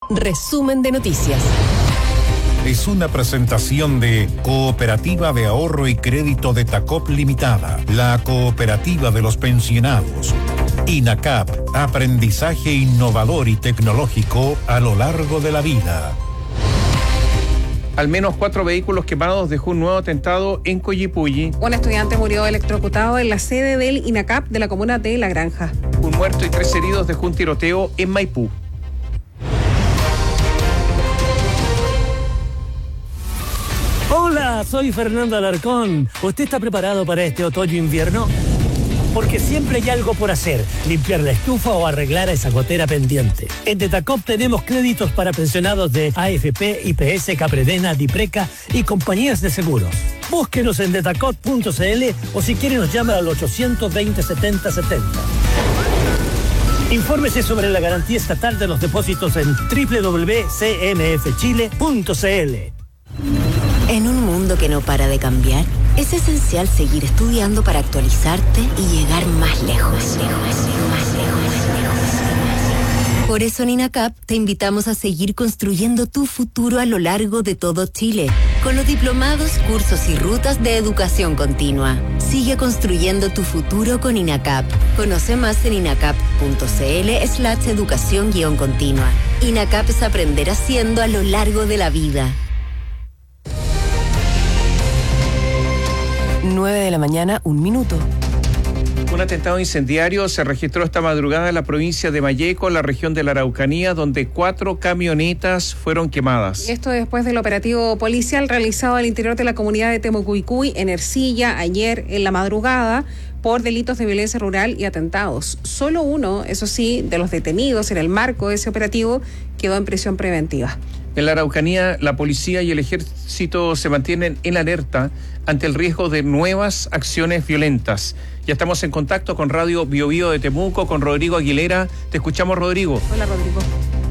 Resumen de noticias. Es una presentación de Cooperativa de Ahorro y Crédito de Tacop Limitada, la cooperativa de los pensionados. INACAP, aprendizaje innovador y tecnológico a lo largo de la vida. Al menos 4 vehículos quemados dejó un nuevo atentado en Coyipulli. Un estudiante murió electrocutado en la sede del INACAP de la comuna de La Granja. Un muerto y 3 heridos dejó un tiroteo en Maipú. Hola, soy Fernando Alarcón. ¿Usted está preparado para este otoño-invierno? Porque siempre hay algo por hacer, limpiar la estufa o arreglar esa gotera pendiente. En Detacop tenemos créditos para pensionados de AFP, IPS, Capredena, Dipreca y compañías de seguros. Búsquenos en detacop.cl o si quiere nos llama al 820-7070. Infórmese sobre la garantía estatal de los depósitos en www.cmfchile.cl. En un mundo que no para de cambiar, es esencial seguir estudiando para actualizarte y llegar más lejos. Por eso en INACAP te invitamos a seguir construyendo tu futuro a lo largo de todo Chile, con los diplomados, cursos y rutas de educación continua. Sigue construyendo tu futuro con INACAP. Conoce más en inacap.cl/educación-continua. INACAP es aprender haciendo a lo largo de la vida. 9:01 a.m. Un atentado incendiario se registró esta madrugada en la provincia de Malleco, en la región de la Araucanía, donde 4 camionetas fueron quemadas. Esto después del operativo policial realizado al interior de la comunidad de Temucuicui, en Ercilla, ayer en la madrugada, por delitos de violencia rural y atentados. Solo uno, eso sí, de los detenidos en el marco de ese operativo quedó en prisión preventiva. En la Araucanía, la policía y el ejército se mantienen en alerta ante el riesgo de nuevas acciones violentas. Ya estamos en contacto con Radio Biobío de Temuco, con Rodrigo Aguilera. Te escuchamos, Rodrigo. Hola, Rodrigo.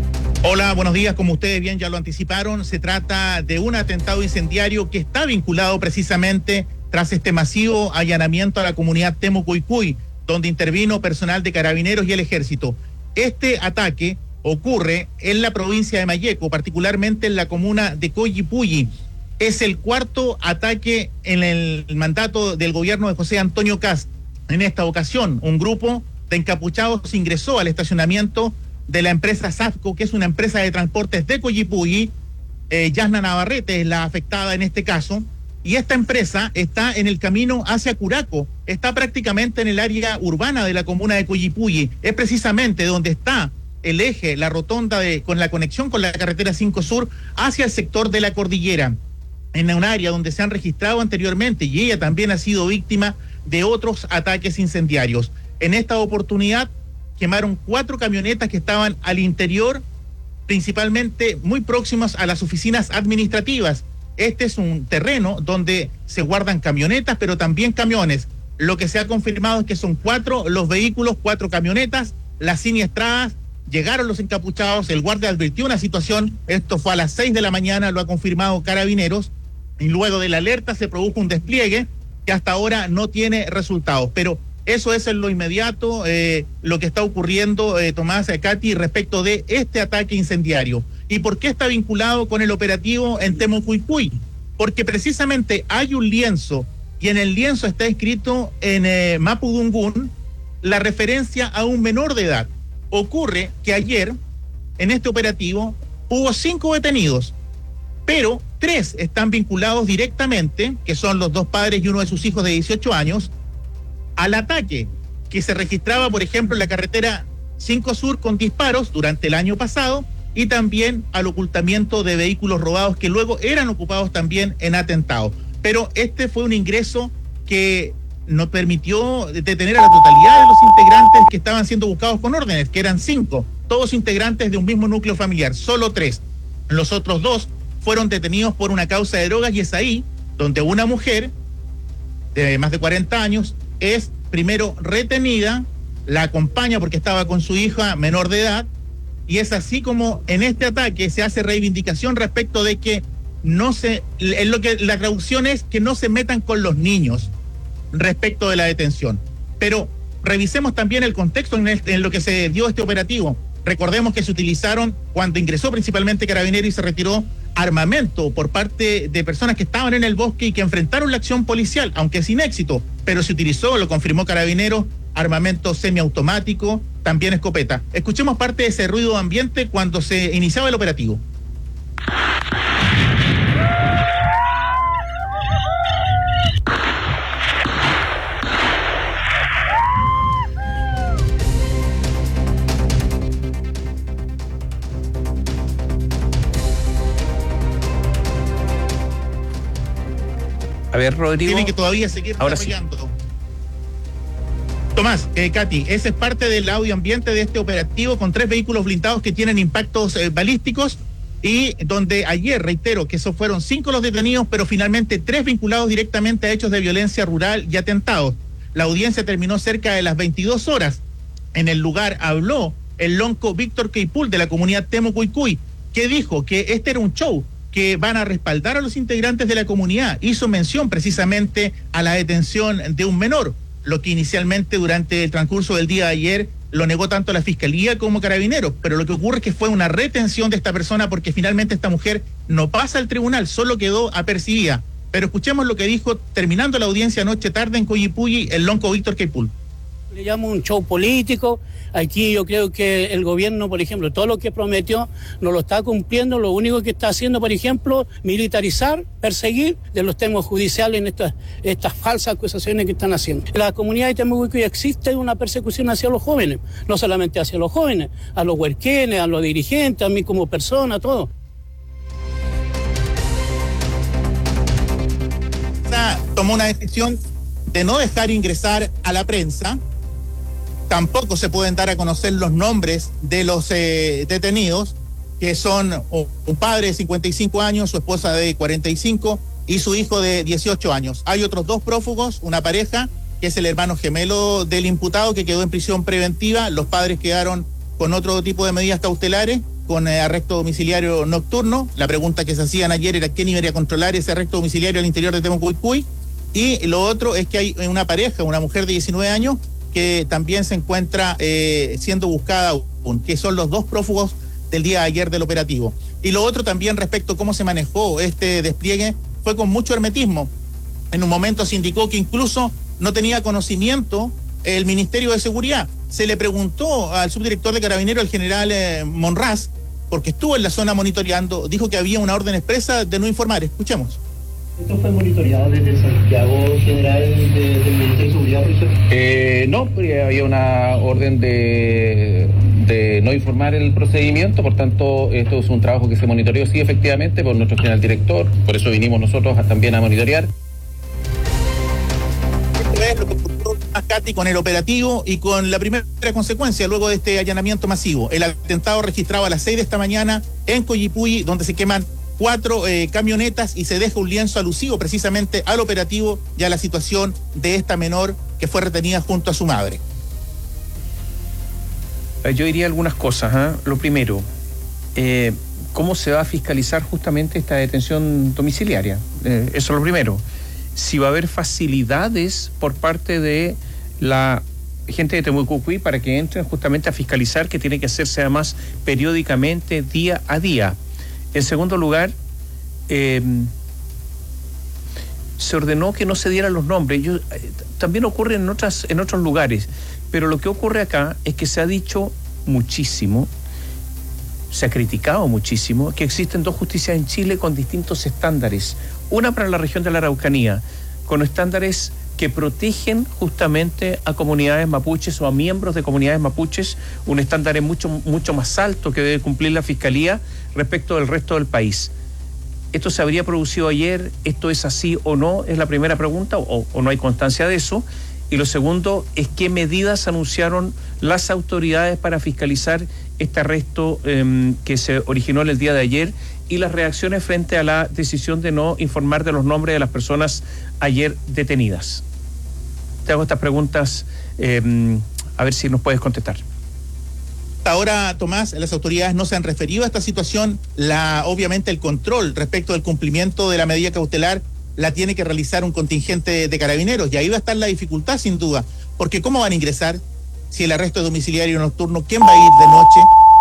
Hola, buenos días. Como ustedes bien ya lo anticiparon, se trata de un atentado incendiario que está vinculado precisamente tras este masivo allanamiento a la comunidad Temucuicui, donde intervino personal de Carabineros y el Ejército. Este ataque ocurre en la provincia de Malleco, particularmente en la comuna de Coyipulli. Es el 4º ataque en el mandato del gobierno de José Antonio Kast. En esta ocasión, un grupo de encapuchados ingresó al estacionamiento de la empresa SAFCO, que es una empresa de transportes de Coyipulli. Yasna Navarrete es la afectada en este caso, y esta empresa está en el camino hacia Curaco, está prácticamente en el área urbana de la comuna de Coyipulli. Es precisamente donde está el eje, la rotonda con la conexión con la carretera 5 Sur hacia el sector de la cordillera, en un área donde se han registrado anteriormente, y ella también ha sido víctima de otros ataques incendiarios. En esta oportunidad quemaron 4 camionetas que estaban al interior, principalmente muy próximas a las oficinas administrativas. Este es un terreno donde se guardan camionetas, pero también camiones. Lo que se ha confirmado es que son 4 los vehículos, 4 camionetas, las siniestradas. Llegaron los encapuchados, el guardia advirtió una situación, esto fue a las 6 de la mañana, lo ha confirmado Carabineros, y luego de la alerta se produjo un despliegue que hasta ahora no tiene resultados. Pero eso es en lo inmediato lo que está ocurriendo, Tomás, Katy, respecto de este ataque incendiario. ¿Y por qué está vinculado con el operativo en Temucuicui? Porque precisamente hay un lienzo, y en el lienzo está escrito en Mapudungún la referencia a un menor de edad. Ocurre que ayer, en este operativo, hubo 5 detenidos, pero 3 están vinculados directamente, que son los 2 padres y uno de sus hijos de 18 años, al ataque que se registraba, por ejemplo, en la carretera 5 Sur con disparos durante el año pasado, y también al ocultamiento de vehículos robados que luego eran ocupados también en atentados. Pero este fue un ingreso que no permitió detener a la totalidad de los integrantes que estaban siendo buscados con órdenes, que eran 5, todos integrantes de un mismo núcleo familiar, solo 3. Los otros 2 fueron detenidos por una causa de drogas, y es ahí donde una mujer de más de 40 años es primero retenida, la acompaña porque estaba con su hija menor de edad, y es así como en este ataque se hace reivindicación respecto de que la traducción es que no se metan con los niños respecto de la detención. Pero revisemos también el contexto en lo que se dio este operativo. Recordemos que se utilizaron, cuando ingresó principalmente Carabineros y se retiró, armamento por parte de personas que estaban en el bosque y que enfrentaron la acción policial, aunque sin éxito, pero se utilizó, lo confirmó Carabineros, armamento semiautomático, también escopeta. Escuchemos parte de ese ruido ambiente cuando se iniciaba el operativo. A ver, Rodrigo. Tienen que todavía seguir desarrollando. Sí. Tomás, Katy, ese es parte del audio ambiente de este operativo con 3 vehículos blindados que tienen impactos balísticos y donde ayer, reitero, que esos fueron 5 los detenidos, pero finalmente 3 vinculados directamente a hechos de violencia rural y atentados. La audiencia terminó cerca de las 22 horas. En el lugar habló el lonco Víctor Queipul de la comunidad Temucuicui, que dijo que este era un show, que van a respaldar a los integrantes de la comunidad. Hizo mención precisamente a la detención de un menor, lo que inicialmente durante el transcurso del día de ayer lo negó tanto la Fiscalía como Carabineros, pero lo que ocurre es que fue una retención de esta persona porque finalmente esta mujer no pasa al tribunal, solo quedó apercibida. Pero escuchemos lo que dijo terminando la audiencia anoche tarde en Coyipulli el lonco Víctor Queipul. Le llamo un show político. Aquí yo creo que el gobierno, por ejemplo, todo lo que prometió no lo está cumpliendo. Lo único que está haciendo, por ejemplo, militarizar, perseguir de los temas judiciales en estas falsas acusaciones que están haciendo. En la comunidad de Temucuicui existe una persecución hacia los jóvenes, no solamente hacia los jóvenes, a los huerquenes, a los dirigentes, a mí como persona, todo. Tomó una decisión de no dejar ingresar a la prensa. Tampoco se pueden dar a conocer los nombres de los detenidos, que son un padre de 55 años, su esposa de 45 y su hijo de 18 años. Hay otros 2 prófugos, una pareja, que es el hermano gemelo del imputado, que quedó en prisión preventiva. Los padres quedaron con otro tipo de medidas cautelares, con arresto domiciliario nocturno. La pregunta que se hacían ayer era quién iba a controlar ese arresto domiciliario al interior de Temucuicui. Y lo otro es que hay una pareja, una mujer de 19 años, que también se encuentra siendo buscada aún, que son los 2 prófugos del día de ayer del operativo. Y lo otro también respecto a cómo se manejó este despliegue, fue con mucho hermetismo. En un momento se indicó que incluso no tenía conocimiento el Ministerio de Seguridad. Se le preguntó al subdirector de Carabineros, el general Monraz, porque estuvo en la zona monitoreando, dijo que había una orden expresa de no informar. Escuchemos. ¿Esto fue monitoreado desde el Santiago General del Ministerio de Seguridad, profesor? No, había una orden de no informar el procedimiento, por tanto, esto es un trabajo que se monitoreó, sí, efectivamente, por nuestro general director, por eso vinimos nosotros también a monitorear. Esto es lo que ocurrió, Katy, con el operativo y con la primera consecuencia luego de este allanamiento masivo. El atentado registrado a las 6 de esta mañana en Coyipulli, donde se queman 4 camionetas y se deja un lienzo alusivo precisamente al operativo y a la situación de esta menor que fue retenida junto a su madre. Yo diría algunas cosas. Lo primero, ¿cómo se va a fiscalizar justamente esta detención domiciliaria? Eso es lo primero. Si va a haber facilidades por parte de la gente de Temucuicui para que entren justamente a fiscalizar, que tiene que hacerse además periódicamente, día a día. En segundo lugar, se ordenó que no se dieran los nombres. También ocurre en otros lugares, pero lo que ocurre acá es que se ha dicho muchísimo, se ha criticado muchísimo, que existen 2 justicias en Chile con distintos estándares. Una para la región de la Araucanía, con estándares que protegen justamente a comunidades mapuches o a miembros de comunidades mapuches, un estándar mucho más alto que debe cumplir la Fiscalía respecto del resto del país. ¿Esto se habría producido ayer? ¿Esto es así o no? Es la primera pregunta, o no hay constancia de eso. Y lo segundo es qué medidas anunciaron las autoridades para fiscalizar este arresto que se originó en el día de ayer y las reacciones frente a la decisión de no informar de los nombres de las personas ayer detenidas. Te hago estas preguntas, a ver si nos puedes contestar. Hasta ahora, Tomás, las autoridades no se han referido a esta situación. Obviamente el control respecto del cumplimiento de la medida cautelar la tiene que realizar un contingente de Carabineros, y ahí va a estar la dificultad sin duda, porque ¿cómo van a ingresar si el arresto es domiciliario nocturno? ¿Quién va a ir de noche?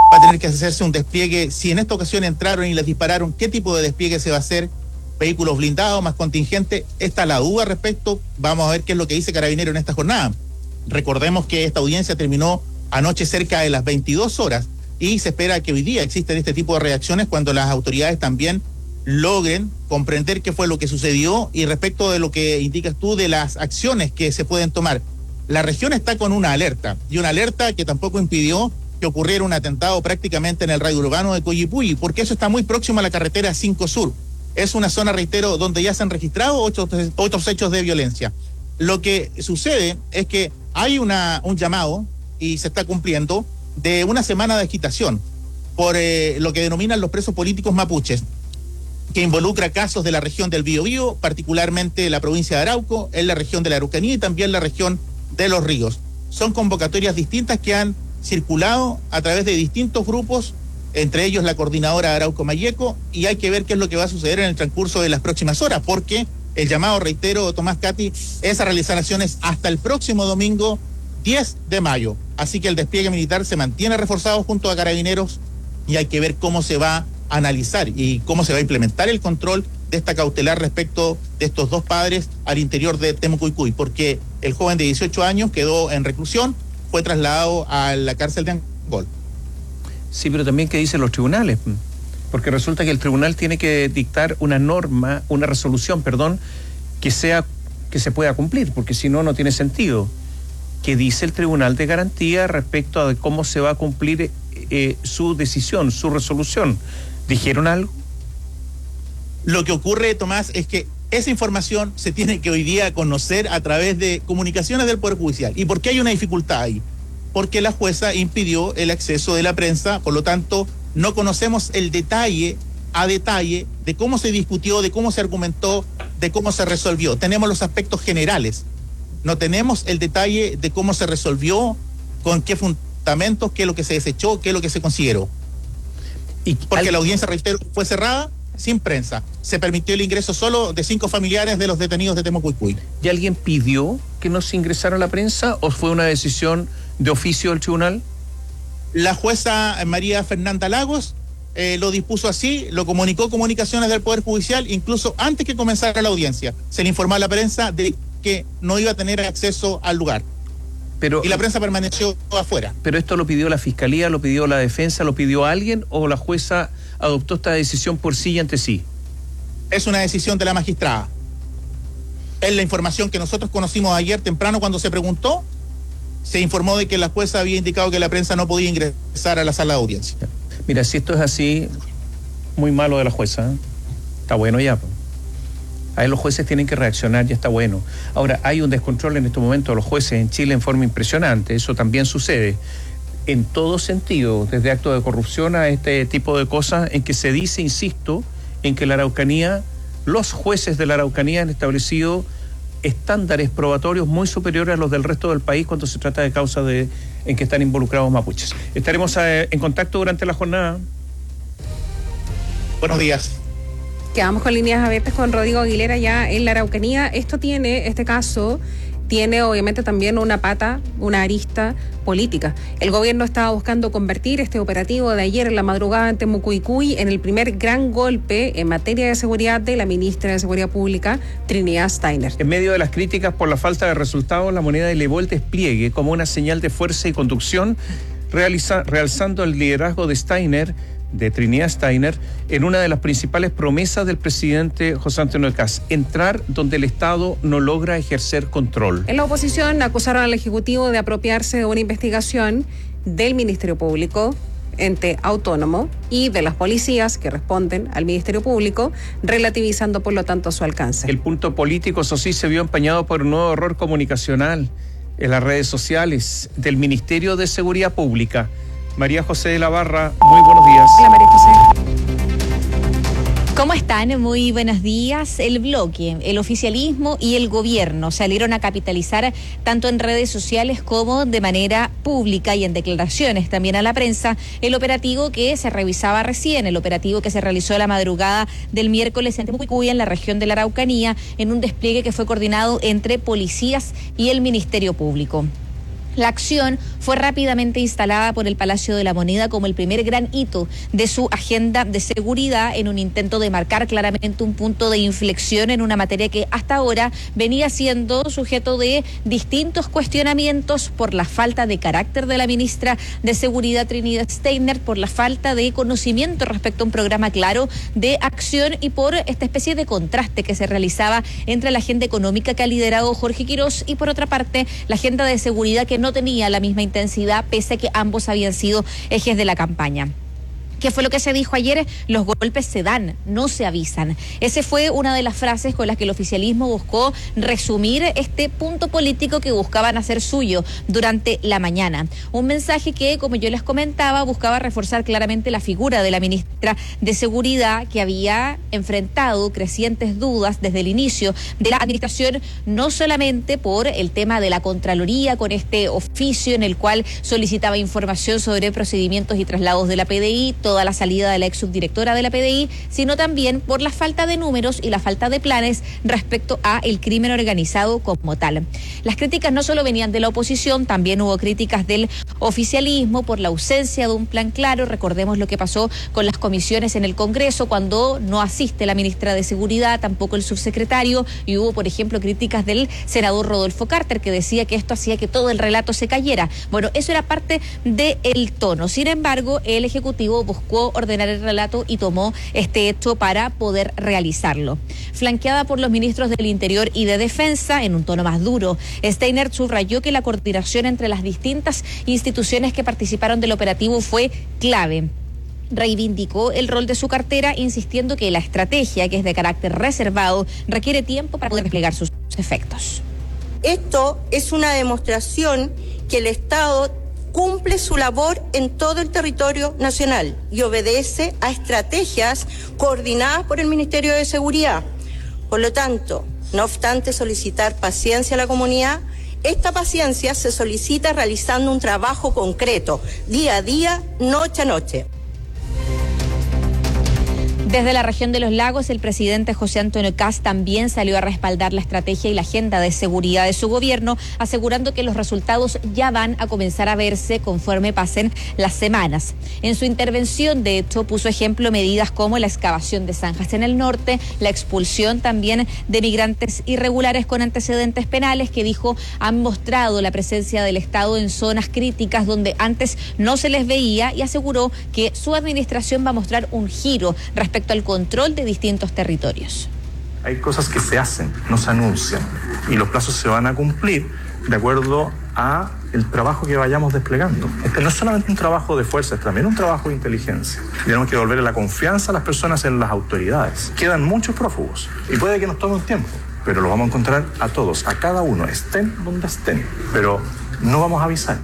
va a tener que hacerse un despliegue. Si en esta ocasión entraron y les dispararon, ¿qué tipo de despliegue se va a hacer? ¿Vehículos blindados, más contingente? Esta es la duda respecto. Vamos a ver qué es lo que dice Carabinero en esta jornada. Recordemos que esta audiencia terminó anoche cerca de las 22 horas y se espera que hoy día existen este tipo de reacciones cuando las autoridades también logren comprender qué fue lo que sucedió y respecto de lo que indicas tú de las acciones que se pueden tomar. La región está con una alerta, y una alerta que tampoco impidió que ocurriera un atentado prácticamente en el radio urbano de Coyipulli, porque eso está muy próximo a la carretera 5 Sur. Es una zona, reitero, donde ya se han registrado otros hechos de violencia. Lo que sucede es que hay un llamado, y se está cumpliendo, de una semana de agitación por lo que denominan los presos políticos mapuches, que involucra casos de la región del Biobío, particularmente la provincia de Arauco, en la región de la Araucanía y también la región de Los Ríos. Son convocatorias distintas que han circulado a través de distintos grupos, entre ellos la coordinadora de Arauco Mayeco, y hay que ver qué es lo que va a suceder en el transcurso de las próximas horas, porque el llamado, reitero, Tomás Cati, es a realizar acciones hasta el próximo domingo 10 de mayo. Así que el despliegue militar se mantiene reforzado junto a Carabineros y hay que ver cómo se va a analizar y cómo se va a implementar el control de esta cautelar respecto de estos dos padres al interior de Temucuicui, porque el joven de 18 años quedó en reclusión, fue trasladado a la cárcel de Angol. Sí, pero también ¿qué dicen los tribunales? Porque resulta que el tribunal tiene que dictar una norma, una resolución, que se pueda cumplir, porque si no, no tiene sentido. ¿Qué dice el Tribunal de Garantía respecto a cómo se va a cumplir su decisión, su resolución? ¿Dijeron algo? Lo que ocurre, Tomás, es que esa información se tiene que hoy día conocer a través de comunicaciones del Poder Judicial. ¿Y por qué hay una dificultad ahí? Porque la jueza impidió el acceso de la prensa, por lo tanto, no conocemos el detalle de cómo se discutió, de cómo se argumentó, de cómo se resolvió. Tenemos los aspectos generales. No tenemos el detalle de cómo se resolvió, con qué fundamentos, qué es lo que se desechó, qué es lo que se consideró. Porque la audiencia, reitero, fue cerrada sin prensa. Se permitió el ingreso solo de 5 familiares de los detenidos de Temucuicui. ¿Y alguien pidió que no se ingresara la prensa o fue una decisión de oficio del tribunal? La jueza María Fernanda Lagos lo dispuso así, lo comunicó comunicaciones del Poder Judicial, incluso antes que comenzara la audiencia. Se le informó a la prensa de que no iba a tener acceso al lugar. Y la prensa permaneció afuera. ¿Pero esto lo pidió la Fiscalía, lo pidió la Defensa, lo pidió alguien o la jueza adoptó esta decisión por sí y ante sí? Es una decisión de la magistrada. Es la información que nosotros conocimos ayer temprano cuando se preguntó. Se informó de que la jueza había indicado que la prensa no podía ingresar a la sala de audiencia. Mira, si esto es así, muy malo de la jueza, ¿eh? Está bueno ya. Ahí los jueces tienen que reaccionar, ya está bueno. Ahora, hay un descontrol en estos momentos de los jueces en Chile en forma impresionante. Eso también sucede en todo sentido, desde actos de corrupción a este tipo de cosas, en que se dice, insisto, en que la Araucanía, los jueces de la Araucanía han establecido estándares probatorios muy superiores a los del resto del país cuando se trata de causas en que están involucrados mapuches. Estaremos en contacto durante la jornada. Buenos días. Quedamos con líneas abiertas con Rodrigo Aguilera ya en la Araucanía. Este caso tiene obviamente también una pata, una arista política. El gobierno estaba buscando convertir este operativo de ayer en la madrugada en Temucuicui en el primer gran golpe en materia de seguridad de la ministra de Seguridad Pública, Trinidad Steiner. En medio de las críticas por la falta de resultados, la moneda elevó el despliegue como una señal de fuerza y conducción, realzando el liderazgo de Trinidad Steiner, en una de las principales promesas del presidente José Antonio Kast: entrar donde el Estado no logra ejercer control. En la oposición acusaron al Ejecutivo de apropiarse de una investigación del Ministerio Público, ente autónomo, y de las policías que responden al Ministerio Público, relativizando por lo tanto su alcance. El punto político, eso sí, se vio empañado por un nuevo error comunicacional en las redes sociales del Ministerio de Seguridad Pública. María José de la Barra, muy buenos días. Hola, María José. ¿Cómo están? Muy buenos días. El bloque, el oficialismo y el gobierno salieron a capitalizar tanto en redes sociales como de manera pública y en declaraciones también a la prensa el operativo que se revisaba recién, el operativo que se realizó la madrugada del miércoles en Temucuicui, en la región de la Araucanía, en un despliegue que fue coordinado entre policías y el Ministerio Público. La acción fue rápidamente instalada por el Palacio de la Moneda como el primer gran hito de su agenda de seguridad en un intento de marcar claramente un punto de inflexión en una materia que hasta ahora venía siendo sujeto de distintos cuestionamientos por la falta de carácter de la ministra de Seguridad Trinidad Steiner, por la falta de conocimiento respecto a un programa claro de acción y por esta especie de contraste que se realizaba entre la agenda económica que ha liderado Jorge Quirós y por otra parte la agenda de seguridad que no tenía la misma intensidad, pese a que ambos habían sido ejes de la campaña. ¿Qué fue lo que se dijo ayer? Los golpes se dan, no se avisan. Esa fue una de las frases con las que el oficialismo buscó resumir este punto político que buscaban hacer suyo durante la mañana. Un mensaje que, como yo les comentaba, buscaba reforzar claramente la figura de la ministra de Seguridad, que había enfrentado crecientes dudas desde el inicio de la administración, no solamente por el tema de la Contraloría, con este oficio en el cual solicitaba información sobre procedimientos y traslados de la PDI, toda la salida de la ex subdirectora de la PDI, sino también por la falta de números y la falta de planes respecto a el crimen organizado como tal. Las críticas no solo venían de la oposición, también hubo críticas del oficialismo por la ausencia de un plan claro. Recordemos lo que pasó con las comisiones en el Congreso cuando no asiste la ministra de Seguridad, tampoco el subsecretario, y hubo, por ejemplo, críticas del senador Rodolfo Carter, que decía que esto hacía que todo el relato se cayera. Bueno, eso era parte del tono. Sin embargo, el Ejecutivo buscó ordenar el relato y tomó este hecho para poder realizarlo. Flanqueada por los ministros del Interior y de Defensa, en un tono más duro, Steiner subrayó que la coordinación entre las distintas instituciones que participaron del operativo fue clave. Reivindicó el rol de su cartera, insistiendo que la estrategia, que es de carácter reservado, requiere tiempo para poder desplegar sus efectos. Esto es una demostración que el Estado cumple su labor en todo el territorio nacional y obedece a estrategias coordinadas por el Ministerio de Seguridad. Por lo tanto, no obstante solicitar paciencia a la comunidad, esta paciencia se solicita realizando un trabajo concreto, día a día, noche a noche. Desde la región de los lagos, el presidente José Antonio Kast también salió a respaldar la estrategia y la agenda de seguridad de su gobierno, asegurando que los resultados ya van a comenzar a verse conforme pasen las semanas. En su intervención, de hecho, puso ejemplo medidas como la excavación de zanjas en el norte, la expulsión también de migrantes irregulares con antecedentes penales, que dijo han mostrado la presencia del Estado en zonas críticas donde antes no se les veía, y aseguró que su administración va a mostrar un giro respecto al control de distintos territorios. Hay cosas que se hacen, no se anuncian, y los plazos se van a cumplir de acuerdo a el trabajo que vayamos desplegando. Este no es solamente un trabajo de fuerza, es también un trabajo de inteligencia. Tenemos que devolver la confianza a las personas en las autoridades. Quedan muchos prófugos y puede que nos tome un tiempo, pero los vamos a encontrar a todos, a cada uno, estén donde estén, pero no vamos a avisar.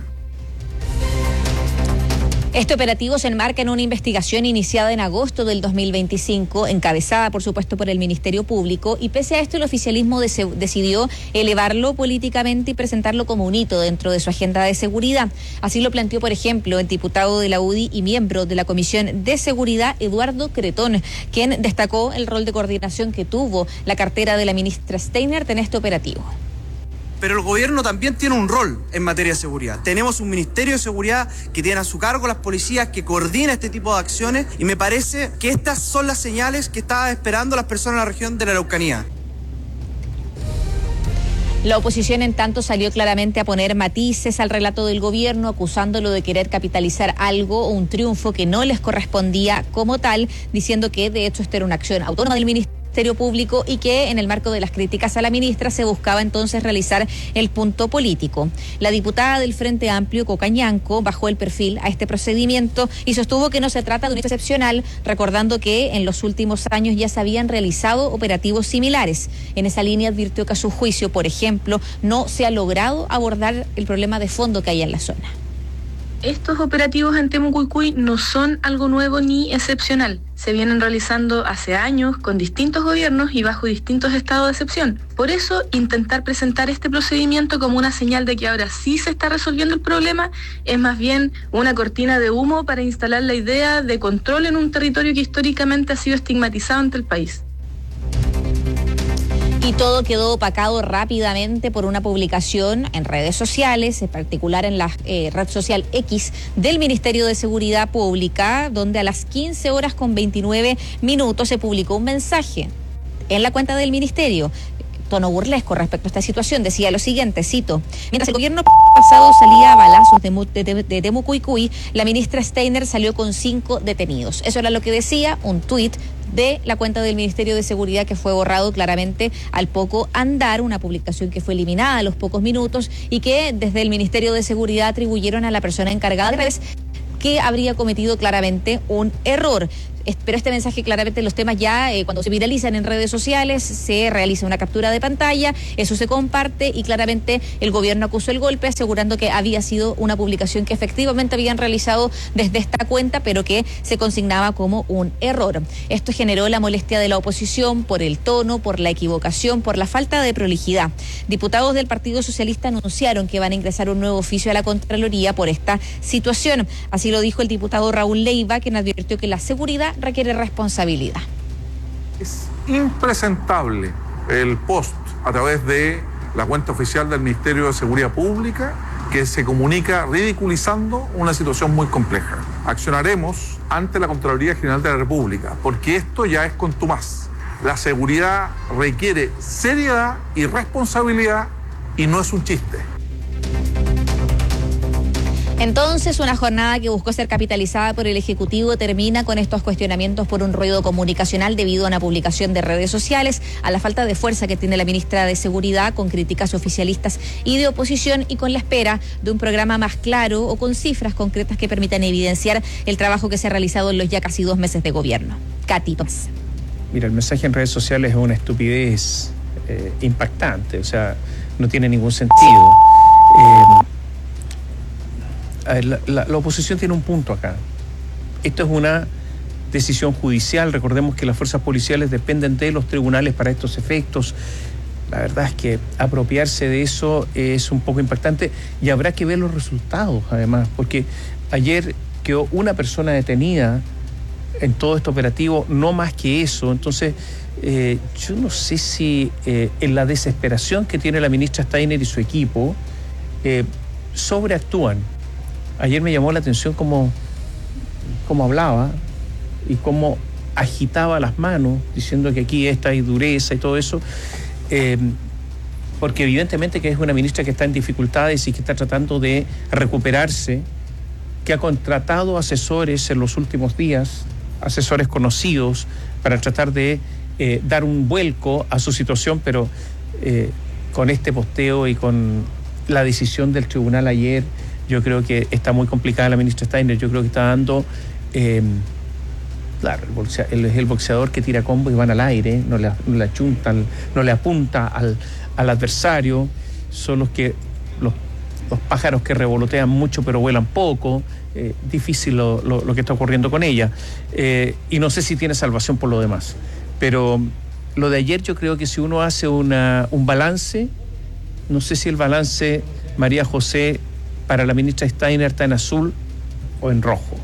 Este operativo se enmarca en una investigación iniciada en agosto del 2025, encabezada, por supuesto, por el Ministerio Público, y pese a esto el oficialismo decidió elevarlo políticamente y presentarlo como un hito dentro de su agenda de seguridad. Así lo planteó, por ejemplo, el diputado de la UDI y miembro de la Comisión de Seguridad, Eduardo Cretón, quien destacó el rol de coordinación que tuvo la cartera de la ministra Steiner en este operativo. Pero el gobierno también tiene un rol en materia de seguridad. Tenemos un Ministerio de Seguridad que tiene a su cargo las policías, que coordina este tipo de acciones, y me parece que estas son las señales que estaban esperando las personas en la región de la Araucanía. La oposición, en tanto, salió claramente a poner matices al relato del gobierno, acusándolo de querer capitalizar algo o un triunfo que no les correspondía como tal, diciendo que de hecho esta era una acción autónoma del Ministerio Público y que en el marco de las críticas a la ministra se buscaba entonces realizar el punto político. La diputada del Frente Amplio, Cocañanco, bajó el perfil a este procedimiento y sostuvo que no se trata de un hecho excepcional, recordando que en los últimos años ya se habían realizado operativos similares. En esa línea advirtió que a su juicio, por ejemplo, no se ha logrado abordar el problema de fondo que hay en la zona. Estos operativos en Temucuicui no son algo nuevo ni excepcional. Se vienen realizando hace años con distintos gobiernos y bajo distintos estados de excepción. Por eso, intentar presentar este procedimiento como una señal de que ahora sí se está resolviendo el problema es más bien una cortina de humo para instalar la idea de control en un territorio que históricamente ha sido estigmatizado ante el país. Y todo quedó opacado rápidamente por una publicación en redes sociales, en particular en la red social X del Ministerio de Seguridad Pública, donde a las 15:29 se publicó un mensaje en la cuenta del ministerio, tono burlesco respecto a esta situación. Decía lo siguiente, cito: mientras el gobierno pasado salía a balazos de Temucuicui, la ministra Steiner salió con 5 detenidos. Eso era lo que decía un tuit de la cuenta del Ministerio de Seguridad, que fue borrado claramente al poco andar, una publicación que fue eliminada a los pocos minutos y que desde el Ministerio de Seguridad atribuyeron a la persona encargada de redes que habría cometido claramente un error. Pero este mensaje, claramente, los temas ya cuando se viralizan en redes sociales, se realiza una captura de pantalla, eso se comparte y claramente el gobierno acusó el golpe, asegurando que había sido una publicación que efectivamente habían realizado desde esta cuenta, pero que se consignaba como un error. Esto generó la molestia de la oposición por el tono, por la equivocación, por la falta de prolijidad. Diputados del Partido Socialista anunciaron que van a ingresar un nuevo oficio a la Contraloría por esta situación. Así lo dijo el diputado Raúl Leiva, quien advirtió que la seguridad requiere responsabilidad. Es impresentable el post a través de la cuenta oficial del Ministerio de Seguridad Pública, que se comunica ridiculizando una situación muy compleja. Accionaremos ante la Contraloría General de la República, porque esto ya es contumaz. La seguridad requiere seriedad y responsabilidad y no es un chiste. Entonces, una jornada que buscó ser capitalizada por el Ejecutivo termina con estos cuestionamientos por un ruido comunicacional debido a una publicación de redes sociales, a la falta de fuerza que tiene la ministra de Seguridad, con críticas oficialistas y de oposición, y con la espera de un programa más claro o con cifras concretas que permitan evidenciar el trabajo que se ha realizado en los ya casi 2 meses de gobierno. Katy Tomás. Mira, el mensaje en redes sociales es una estupidez impactante, o sea, no tiene ningún sentido. La oposición tiene un punto acá. Esto es una decisión judicial. Recordemos que las fuerzas policiales dependen de los tribunales para estos efectos. La verdad es que apropiarse de eso es un poco impactante y habrá que ver los resultados, además, porque ayer quedó una persona detenida en todo este operativo, no más que eso. Entonces, yo no sé si en la desesperación que tiene la ministra Steiner y su equipo, sobreactúan. Ayer me llamó la atención cómo hablaba y cómo agitaba las manos, diciendo que aquí hay dureza y todo eso, porque evidentemente que es una ministra que está en dificultades y que está tratando de recuperarse, que ha contratado asesores en los últimos días, asesores conocidos, para tratar de dar un vuelco a su situación, pero con este posteo y con la decisión del tribunal ayer, yo creo que está muy complicada la ministra Steiner. Yo creo que está dando, claro, él es el boxeador que tira combo y van al aire, no le achuntan, no le apunta al adversario. Son los pájaros que revolotean mucho pero vuelan poco. Difícil lo que está ocurriendo con ella. Y no sé si tiene salvación por lo demás. Pero lo de ayer, yo creo que si uno hace un balance, no sé si el balance, María José, para la ministra Steiner está en azul o en rojo.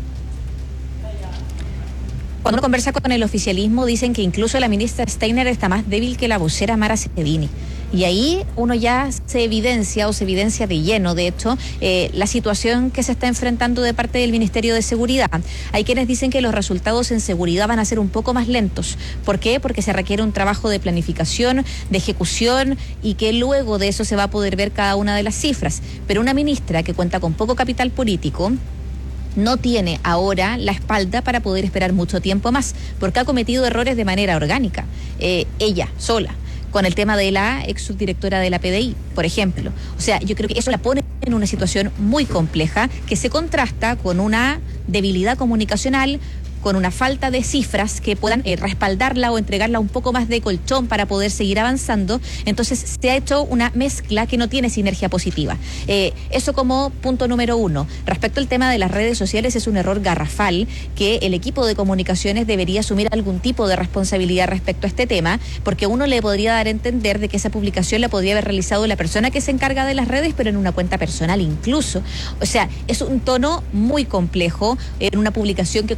Cuando uno conversa con el oficialismo, dicen que incluso la ministra Steiner está más débil que la vocera Mara Cedini. Y ahí uno ya se evidencia de lleno, de hecho, la situación que se está enfrentando de parte del Ministerio de Seguridad. Hay quienes dicen que los resultados en seguridad van a ser un poco más lentos. ¿Por qué? Porque se requiere un trabajo de planificación, de ejecución, y que luego de eso se va a poder ver cada una de las cifras. Pero una ministra que cuenta con poco capital político no tiene ahora la espalda para poder esperar mucho tiempo más, porque ha cometido errores de manera orgánica, ella sola, con el tema de la ex subdirectora de la PDI, por ejemplo. O sea, yo creo que eso la pone en una situación muy compleja que se contrasta con una debilidad comunicacional, con una falta de cifras que puedan respaldarla o entregarla un poco más de colchón para poder seguir avanzando. Entonces se ha hecho una mezcla que no tiene sinergia positiva. Eso como punto número 1. Respecto al tema de las redes sociales, es un error garrafal que el equipo de comunicaciones debería asumir algún tipo de responsabilidad respecto a este tema, porque uno le podría dar a entender de que esa publicación la podría haber realizado la persona que se encarga de las redes, pero en una cuenta personal incluso. O sea, es un tono muy complejo en una publicación que corresponde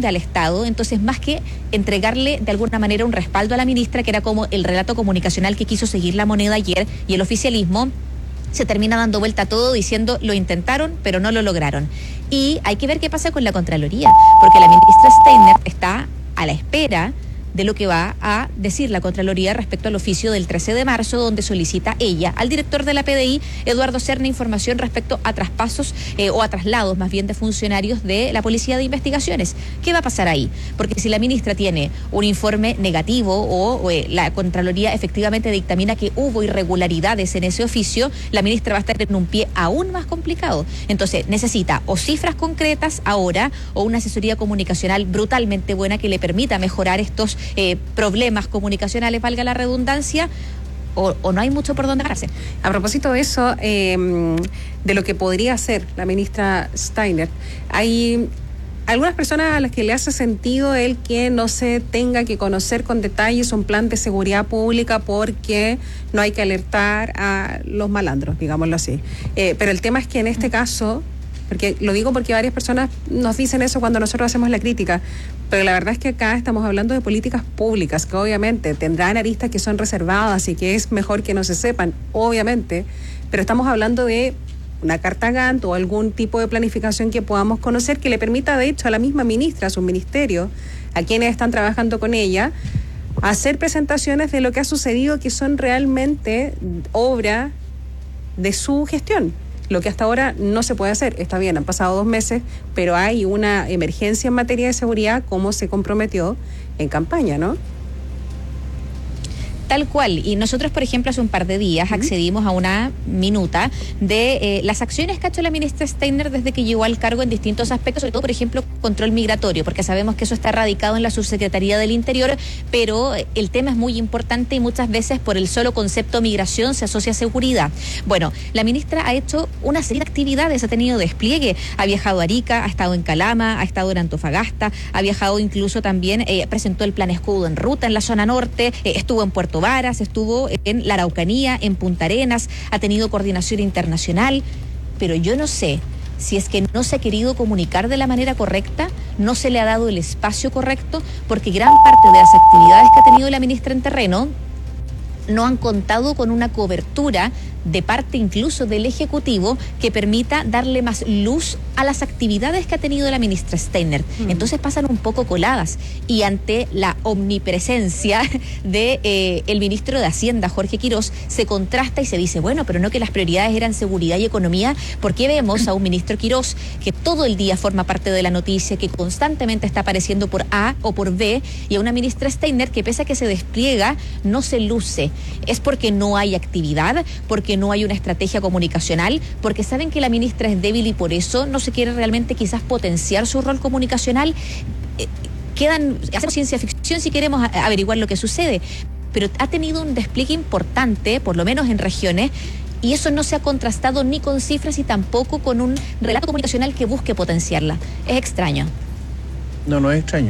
corresponde al Estado. Entonces, más que entregarle de alguna manera un respaldo a la ministra, que era como el relato comunicacional que quiso seguir La Moneda ayer, y el oficialismo se termina dando vuelta a todo diciendo lo intentaron, pero no lo lograron. Y hay que ver qué pasa con la Contraloría, porque la ministra Steiner está a la espera de lo que va a decir la Contraloría respecto al oficio del 13 de marzo, donde solicita ella al director de la PDI, Eduardo Serna, información respecto a traspasos o a traslados más bien de funcionarios de la Policía de Investigaciones. ¿Qué va a pasar ahí? Porque si la ministra tiene un informe negativo o la Contraloría efectivamente dictamina que hubo irregularidades en ese oficio, la ministra va a estar en un pie aún más complicado. Entonces necesita o cifras concretas ahora o una asesoría comunicacional brutalmente buena que le permita mejorar estos problemas comunicacionales, valga la redundancia, o no hay mucho por dónde agarrarse. A propósito de eso, de lo que podría hacer la ministra Steiner, hay algunas personas a las que le hace sentido el que no se tenga que conocer con detalles un plan de seguridad pública porque no hay que alertar a los malandros, digámoslo así. Pero el tema es que en este caso, porque lo digo porque varias personas nos dicen eso cuando nosotros hacemos la crítica, pero la verdad es que acá estamos hablando de políticas públicas que obviamente tendrán aristas que son reservadas y que es mejor que no se sepan, obviamente, pero estamos hablando de una carta Gantt o algún tipo de planificación que podamos conocer que le permita de hecho a la misma ministra, a su ministerio, a quienes están trabajando con ella, hacer presentaciones de lo que ha sucedido que son realmente obra de su gestión. Lo que hasta ahora no se puede hacer. Está bien, han pasado 2 meses, pero hay una emergencia en materia de seguridad como se comprometió en campaña, ¿no? Tal cual, y nosotros, por ejemplo, hace un par de días accedimos a una minuta de las acciones que ha hecho la ministra Steiner desde que llegó al cargo en distintos aspectos, sobre todo, por ejemplo, control migratorio, porque sabemos que eso está radicado en la Subsecretaría del Interior, pero el tema es muy importante y muchas veces por el solo concepto migración se asocia a seguridad. Bueno, la ministra ha hecho una serie de actividades, ha tenido despliegue, ha viajado a Arica, ha estado en Calama, ha estado en Antofagasta, ha viajado incluso también, presentó el plan Escudo en Ruta en la zona norte, estuvo en Puerto Varas, estuvo en la Araucanía, en Punta Arenas, ha tenido coordinación internacional, pero yo no sé si es que no se ha querido comunicar de la manera correcta, no se le ha dado el espacio correcto, porque gran parte de las actividades que ha tenido la ministra en terreno no han contado con una cobertura de parte incluso del Ejecutivo que permita darle más luz a las actividades que ha tenido la ministra Steiner. Entonces pasan un poco coladas y ante la omnipresencia de el ministro de Hacienda, Jorge Quirós, se contrasta y se dice, bueno, pero no que las prioridades eran seguridad y economía, porque vemos a un ministro Quirós que todo el día forma parte de la noticia, que constantemente está apareciendo por A o por B, y a una ministra Steiner que pese a que se despliega, no se luce. Es porque no hay actividad, porque no hay una estrategia comunicacional, porque saben que la ministra es débil y por eso no se quiere realmente quizás potenciar su rol comunicacional. Hacemos ciencia ficción si queremos averiguar lo que sucede, pero ha tenido un despliegue importante, por lo menos en regiones, y eso no se ha contrastado ni con cifras y tampoco con un relato comunicacional que busque potenciarla. Es extraño. No es extraño.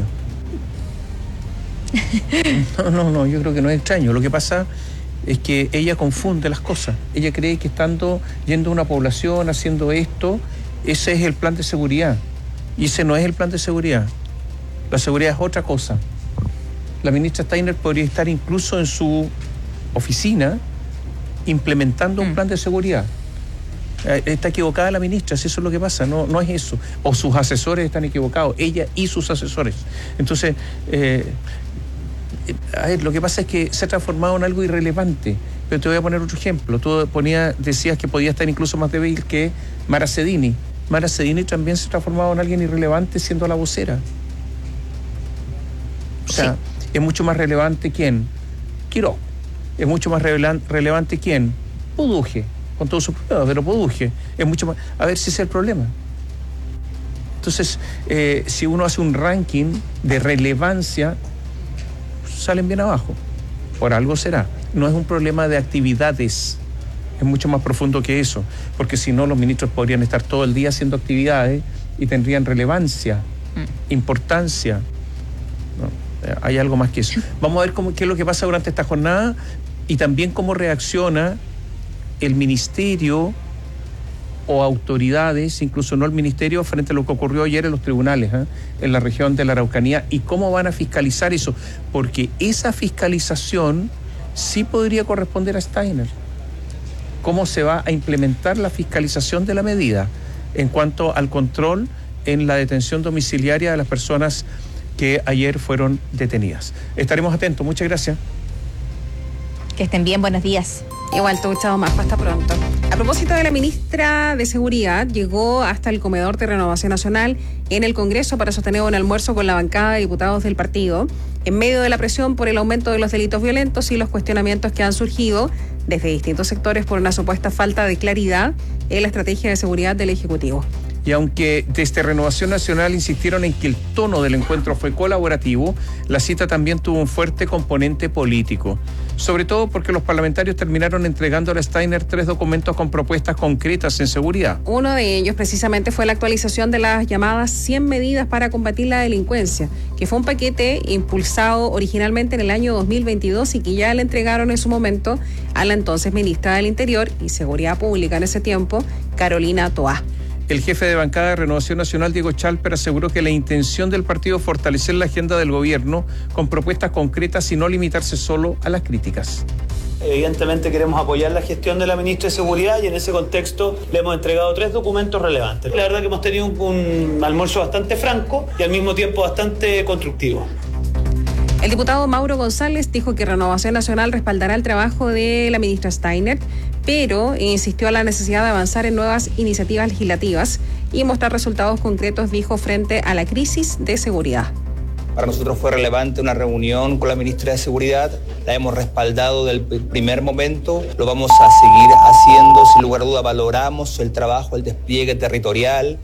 No, yo creo que no es extraño. Lo que pasa es que ella confunde las cosas. Ella cree que yendo a una población, haciendo esto, ese es el plan de seguridad. Y ese no es el plan de seguridad. La seguridad es otra cosa. La ministra Steiner podría estar incluso en su oficina implementando un plan de seguridad. Está equivocada la ministra, si eso es lo que pasa, no es eso. O sus asesores están equivocados, ella y sus asesores. Entonces, lo que pasa es que se ha transformado en algo irrelevante. Pero te voy a poner otro ejemplo. Tú decías que podía estar incluso más débil que Mara Cedini. Mara Cedini también se ha transformado en alguien irrelevante siendo la vocera. O sea, sí. Es mucho más relevante ¿quién? Quirós. Es mucho más relevante ¿quién? Poduje. Con todos sus problemas, pero Poduje. Es mucho más... A ver si ese es el problema. Entonces, si uno hace un ranking de relevancia, salen bien abajo. Por algo será. No es un problema de actividades. Es mucho más profundo que eso. Porque si no, los ministros podrían estar todo el día haciendo actividades y tendrían relevancia, importancia. No, hay algo más que eso. Vamos a ver qué es lo que pasa durante esta jornada y también cómo reacciona el ministerio o autoridades, incluso no el ministerio, frente a lo que ocurrió ayer en los tribunales, en la región de la Araucanía, y cómo van a fiscalizar eso? Porque esa fiscalización sí podría corresponder a Steiner. ¿Cómo se va a implementar la fiscalización de la medida en cuanto al control en la detención domiciliaria de las personas que ayer fueron detenidas? Estaremos atentos. Muchas gracias. Que estén bien, buenos días. Igual, todo echado más, hasta pronto. A propósito de la ministra de Seguridad, llegó hasta el comedor de Renovación Nacional en el Congreso para sostener un almuerzo con la bancada de diputados del partido, en medio de la presión por el aumento de los delitos violentos y los cuestionamientos que han surgido desde distintos sectores por una supuesta falta de claridad en la estrategia de seguridad del Ejecutivo. Y aunque desde Renovación Nacional insistieron en que el tono del encuentro fue colaborativo, la cita también tuvo un fuerte componente político. Sobre todo porque los parlamentarios terminaron entregando a Steiner 3 documentos con propuestas concretas en seguridad. Uno de ellos precisamente fue la actualización de las llamadas 100 medidas para combatir la delincuencia, que fue un paquete impulsado originalmente en el año 2022 y que ya le entregaron en su momento a la entonces ministra del Interior y Seguridad Pública en ese tiempo, Carolina Toá. El jefe de bancada de Renovación Nacional, Diego Chalper, aseguró que la intención del partido es fortalecer la agenda del gobierno con propuestas concretas y no limitarse solo a las críticas. Evidentemente queremos apoyar la gestión de la ministra de Seguridad y en ese contexto le hemos entregado 3 documentos relevantes. La verdad que hemos tenido un almuerzo bastante franco y al mismo tiempo bastante constructivo. El diputado Mauro González dijo que Renovación Nacional respaldará el trabajo de la ministra Steiner, pero insistió en la necesidad de avanzar en nuevas iniciativas legislativas y mostrar resultados concretos, dijo, frente a la crisis de seguridad. Para nosotros fue relevante una reunión con la ministra de Seguridad, la hemos respaldado del primer momento, lo vamos a seguir haciendo, sin lugar a duda valoramos el trabajo, el despliegue territorial.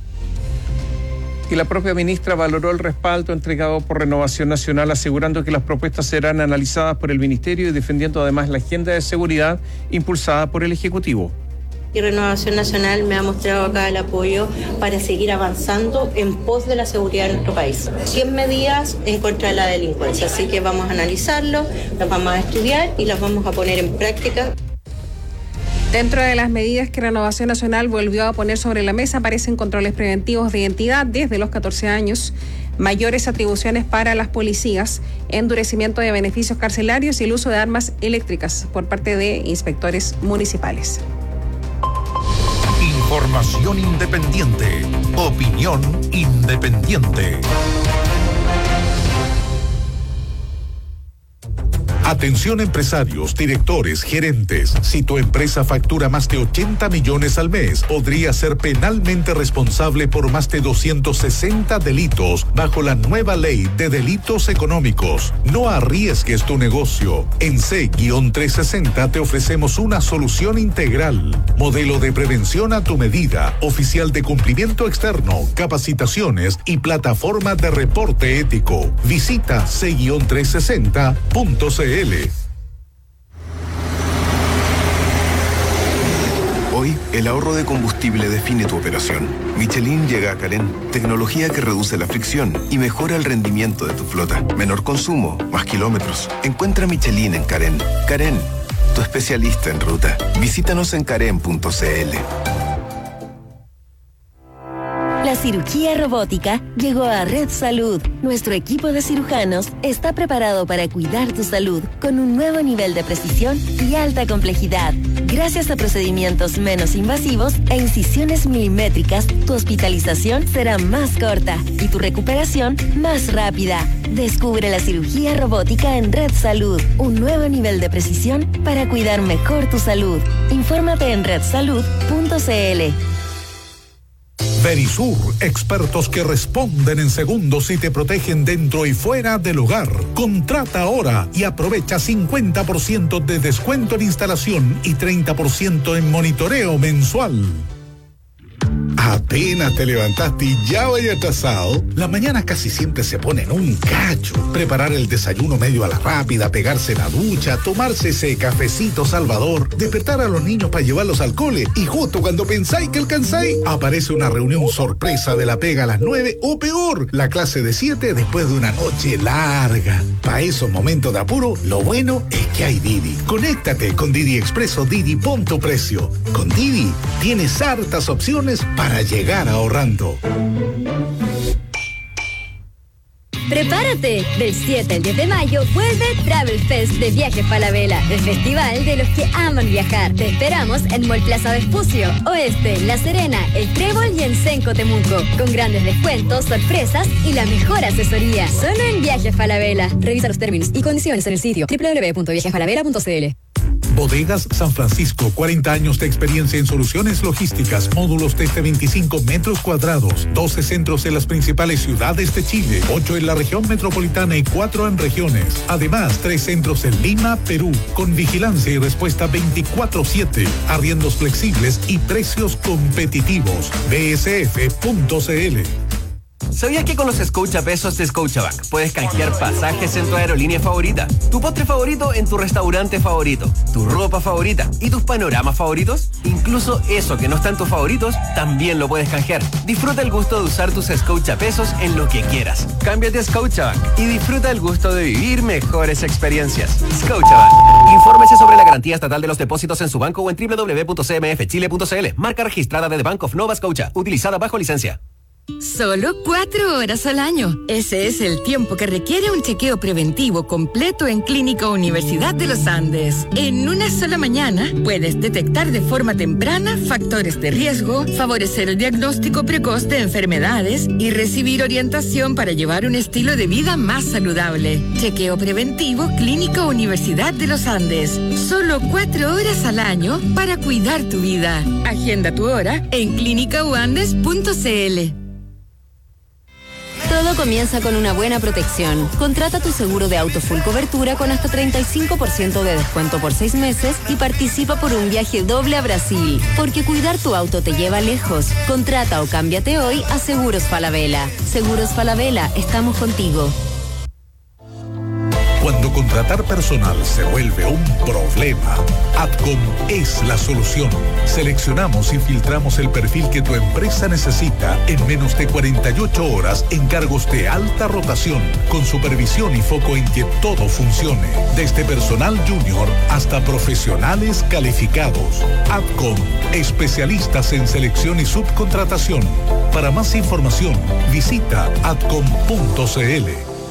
Y la propia ministra valoró el respaldo entregado por Renovación Nacional, asegurando que las propuestas serán analizadas por el Ministerio y defendiendo además la agenda de seguridad impulsada por el Ejecutivo. Y Renovación Nacional me ha mostrado acá el apoyo para seguir avanzando en pos de la seguridad de nuestro país. 100 medidas en contra de la delincuencia, así que vamos a analizarlo, las vamos a estudiar y las vamos a poner en práctica. Dentro de las medidas que Renovación Nacional volvió a poner sobre la mesa aparecen controles preventivos de identidad desde los 14 años, mayores atribuciones para las policías, endurecimiento de beneficios carcelarios y el uso de armas eléctricas por parte de inspectores municipales. Información independiente. Opinión independiente. Atención empresarios, directores, gerentes. Si tu empresa factura más de 80 millones al mes, podría ser penalmente responsable por más de 260 delitos bajo la nueva ley de delitos económicos. No arriesgues tu negocio. En C-360 te ofrecemos una solución integral. Modelo de prevención a tu medida, oficial de cumplimiento externo, capacitaciones y plataforma de reporte ético. Visita C-360.cl. Hoy, el ahorro de combustible define tu operación. Michelin llega a Carén, tecnología que reduce la fricción y mejora el rendimiento de tu flota. Menor consumo, más kilómetros. Encuentra Michelin en Carén. Carén, tu especialista en ruta. Visítanos en carén.cl. La cirugía robótica llegó a Red Salud. Nuestro equipo de cirujanos está preparado para cuidar tu salud con un nuevo nivel de precisión y alta complejidad. Gracias a procedimientos menos invasivos e incisiones milimétricas, tu hospitalización será más corta y tu recuperación más rápida. Descubre la cirugía robótica en Red Salud, un nuevo nivel de precisión para cuidar mejor tu salud. Infórmate en redsalud.cl. Verisur, expertos que responden en segundos y te protegen dentro y fuera del hogar. Contrata ahora y aprovecha 50% de descuento en instalación y 30% en monitoreo mensual. Apenas te levantaste y ya vaya atrasado. Las mañanas casi siempre se ponen un cacho. Preparar el desayuno medio a la rápida, pegarse la ducha, tomarse ese cafecito salvador, despertar a los niños para llevarlos al cole y justo cuando pensáis que alcanzáis, aparece una reunión sorpresa de la pega a las 9 o peor, la clase de 7 después de una noche larga. Para esos momentos de apuro, lo bueno es que hay Didi. Conéctate con Didi Expreso Didi, pon tu precio. Con Didi tienes hartas opciones para llegar ahorrando. Prepárate, del 7 al 10 de mayo vuelve Travel Fest de Viajes Falabella, el festival de los que aman viajar. Te esperamos en Mall Plaza Vespucio, Oeste, La Serena, El Trébol y en Senco Temuco, con grandes descuentos, sorpresas y la mejor asesoría. Solo en Viajes Falabella. Revisa los términos y condiciones en el sitio www.viajesfalabella.cl. Bodegas San Francisco, 40 años de experiencia en soluciones logísticas, módulos desde 25 metros cuadrados, 12 centros en las principales ciudades de Chile, 8 en la región metropolitana y 4 en regiones. Además, 3 centros en Lima, Perú, con vigilancia y respuesta 24/7, arriendos flexibles y precios competitivos. bsf.cl. ¿Sabías que con los Scotiapesos de Scotiabank puedes canjear pasajes en tu aerolínea favorita, tu postre favorito en tu restaurante favorito, tu ropa favorita y tus panoramas favoritos? Incluso eso que no está en tus favoritos, también lo puedes canjear. Disfruta el gusto de usar tus Scotiapesos en lo que quieras. Cámbiate a Scotiabank y disfruta el gusto de vivir mejores experiencias. Scotiabank. Infórmese sobre la garantía estatal de los depósitos en su banco o en www.cmfchile.cl. Marca registrada de The Bank of Nova Scotia, utilizada bajo licencia. Solo 4 horas al año. Ese es el tiempo que requiere un chequeo preventivo completo en Clínica Universidad de los Andes. En una sola mañana puedes detectar de forma temprana factores de riesgo, favorecer el diagnóstico precoz de enfermedades y recibir orientación para llevar un estilo de vida más saludable. Chequeo preventivo Clínica Universidad de los Andes. Solo 4 horas al año para cuidar tu vida. Agenda tu hora en clinicauandes.cl. Todo comienza con una buena protección. Contrata tu seguro de auto full cobertura con hasta 35% de descuento por 6 meses y participa por un viaje doble a Brasil. Porque cuidar tu auto te lleva lejos. Contrata o cámbiate hoy a Seguros Falabella. Seguros Falabella, estamos contigo. Cuando contratar personal se vuelve un problema, Adcom es la solución. Seleccionamos y filtramos el perfil que tu empresa necesita en menos de 48 horas en cargos de alta rotación, con supervisión y foco en que todo funcione, desde personal junior hasta profesionales calificados. Adcom, especialistas en selección y subcontratación. Para más información, visita adcom.cl.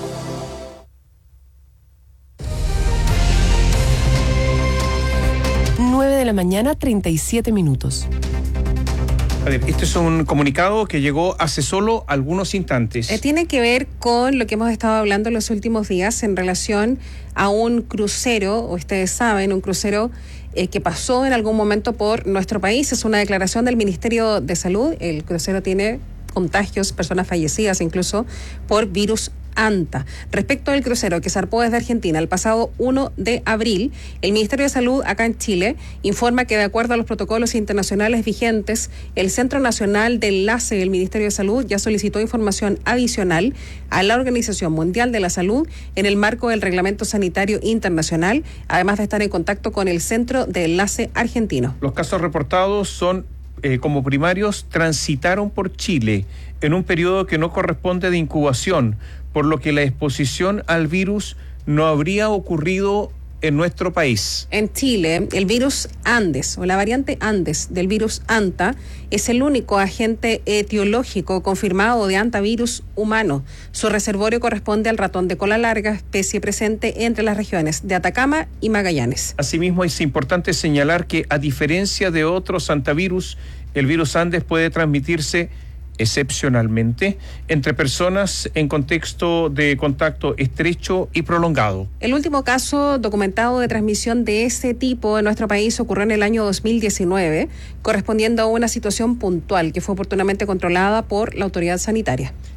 9 de la mañana, 37 minutos. A ver, este es un comunicado que llegó hace solo algunos instantes. Tiene que ver con lo que hemos estado hablando en los últimos días en relación a un crucero, ustedes saben, un crucero que pasó en algún momento por nuestro país. Es una declaración del Ministerio de Salud. El crucero tiene contagios, personas fallecidas incluso por virus ANTA. Respecto al crucero que zarpó desde Argentina el pasado 1 de abril, el Ministerio de Salud acá en Chile informa que de acuerdo a los protocolos internacionales vigentes, el Centro Nacional de Enlace del Ministerio de Salud ya solicitó información adicional a la Organización Mundial de la Salud en el marco del Reglamento Sanitario Internacional, además de estar en contacto con el Centro de Enlace argentino. Los casos reportados son como primarios transitaron por Chile en un periodo que no corresponde de incubación, por lo que la exposición al virus no habría ocurrido en nuestro país. En Chile, el virus Andes o la variante Andes del virus ANTA es el único agente etiológico confirmado de antavirus humano. Su reservorio corresponde al ratón de cola larga, especie presente entre las regiones de Atacama y Magallanes. Asimismo, es importante señalar que, a diferencia de otros antivirus, el virus Andes puede transmitirse excepcionalmente entre personas en contexto de contacto estrecho y prolongado. El último caso documentado de transmisión de ese tipo en nuestro país ocurrió en el año 2019, correspondiendo a una situación puntual que fue oportunamente controlada por la autoridad sanitaria.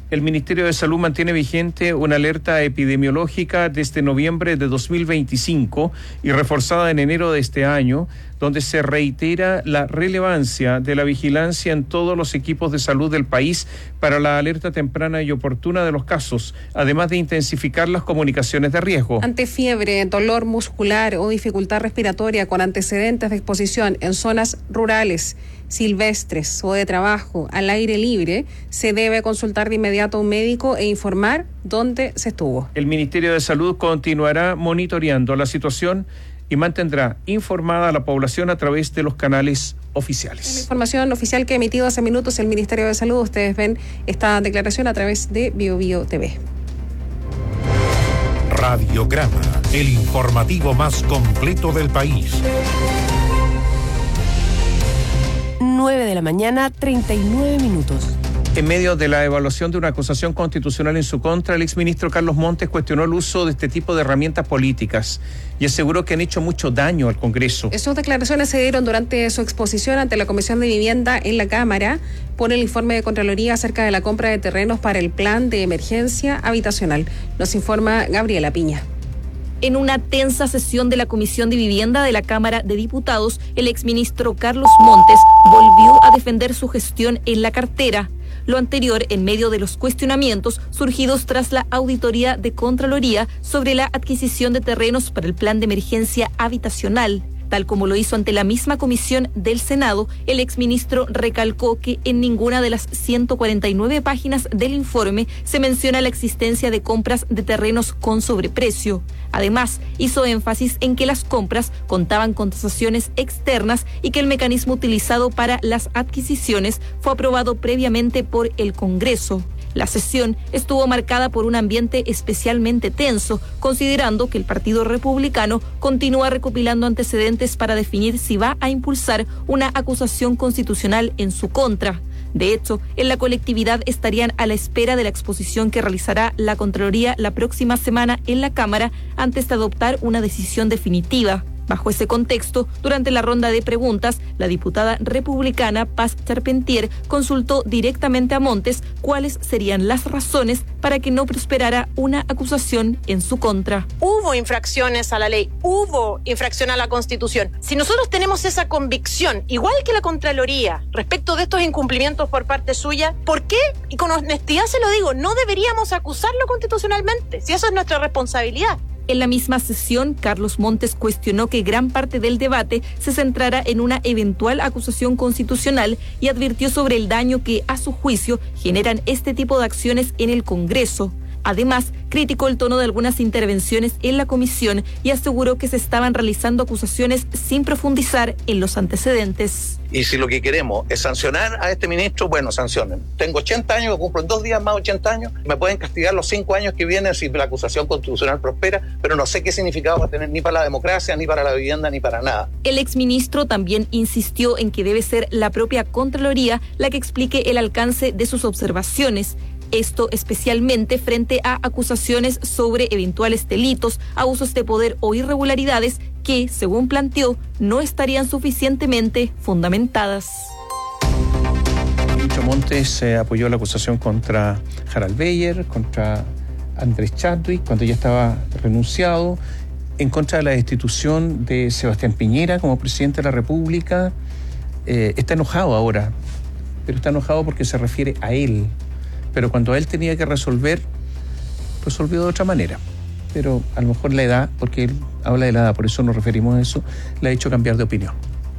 El Ministerio de Salud mantiene vigente una alerta epidemiológica desde noviembre de 2025 y reforzada en enero de este año, donde se reitera la relevancia de la vigilancia en todos los equipos de salud del país para la alerta temprana y oportuna de los casos, además de intensificar las comunicaciones de riesgo. Ante fiebre, dolor muscular o dificultad respiratoria con antecedentes de exposición en zonas rurales, silvestres o de trabajo al aire libre, se debe consultar de inmediato a un médico e informar dónde se estuvo. El Ministerio de Salud continuará monitoreando la situación y mantendrá informada a la población a través de los canales oficiales. La información oficial que ha emitido hace minutos el Ministerio de Salud, ustedes ven esta declaración a través de BioBio TV. Radiograma, el informativo más completo del país. 9 de la mañana, 39 minutos. En medio de la evaluación de una acusación constitucional en su contra, el exministro Carlos Montes cuestionó el uso de este tipo de herramientas políticas y aseguró que han hecho mucho daño al Congreso. Esas declaraciones se dieron durante su exposición ante la Comisión de Vivienda en la Cámara por el informe de Contraloría acerca de la compra de terrenos para el plan de emergencia habitacional. Nos informa Gabriela Piña. En una tensa sesión de la Comisión de Vivienda de la Cámara de Diputados, el exministro Carlos Montes volvió a defender su gestión en la cartera. Lo anterior en medio de los cuestionamientos surgidos tras la auditoría de Contraloría sobre la adquisición de terrenos para el plan de emergencia habitacional. Tal como lo hizo ante la misma comisión del Senado, el exministro recalcó que en ninguna de las 149 páginas del informe se menciona la existencia de compras de terrenos con sobreprecio. Además, hizo énfasis en que las compras contaban con tasaciones externas y que el mecanismo utilizado para las adquisiciones fue aprobado previamente por el Congreso. La sesión estuvo marcada por un ambiente especialmente tenso, considerando que el Partido Republicano continúa recopilando antecedentes para definir si va a impulsar una acusación constitucional en su contra. De hecho, en la colectividad estarían a la espera de la exposición que realizará la Contraloría la próxima semana en la Cámara antes de adoptar una decisión definitiva. Bajo ese contexto, durante la ronda de preguntas, la diputada republicana Paz Charpentier consultó directamente a Montes cuáles serían las razones para que no prosperara una acusación en su contra. Hubo infracciones a la ley, hubo infracción a la Constitución. Si nosotros tenemos esa convicción, igual que la Contraloría, respecto de estos incumplimientos por parte suya, ¿por qué? Y con honestidad se lo digo, no deberíamos acusarlo constitucionalmente, si eso es nuestra responsabilidad. En la misma sesión, Carlos Montes cuestionó que gran parte del debate se centrara en una eventual acusación constitucional y advirtió sobre el daño que, a su juicio, generan este tipo de acciones en el Congreso. Además, criticó el tono de algunas intervenciones en la comisión y aseguró que se estaban realizando acusaciones sin profundizar en los antecedentes. Y si lo que queremos es sancionar a este ministro, bueno, sancionen. Tengo 80 años, cumplo en 2 días más 80 años, me pueden castigar los 5 años que vienen si la acusación constitucional prospera, pero no sé qué significado va a tener ni para la democracia, ni para la vivienda, ni para nada. El exministro también insistió en que debe ser la propia Contraloría la que explique el alcance de sus observaciones. Esto especialmente frente a acusaciones sobre eventuales delitos, abusos de poder o irregularidades que, según planteó, no estarían suficientemente fundamentadas. Ministro Montes apoyó la acusación contra Harald Beyer, contra Andrés Chadwick, cuando ya estaba renunciado, en contra de la destitución de Sebastián Piñera como presidente de la República. Está enojado ahora, pero está enojado porque se refiere a él. Pero cuando él tenía que resolver, resolvió de otra manera. Pero a lo mejor la edad, porque él habla de la edad, por eso nos referimos a eso, le ha hecho cambiar de opinión.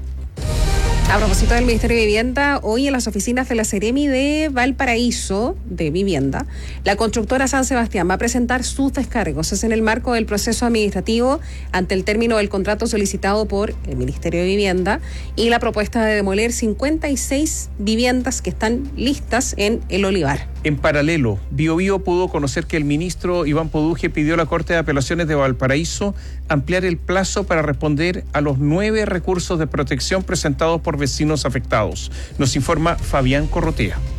A propósito del Ministerio de Vivienda, hoy en las oficinas de la Seremi de Valparaíso, de Vivienda, la constructora San Sebastián va a presentar sus descargos. Es en el marco del proceso administrativo ante el término del contrato solicitado por el Ministerio de Vivienda y la propuesta de demoler 56 viviendas que están listas en El Olivar. En paralelo, BioBio pudo conocer que el ministro Iván Poduje pidió a la Corte de Apelaciones de Valparaíso ampliar el plazo para responder a los 9 recursos de protección presentados por vecinos afectados. Nos informa Fabián Corrotea.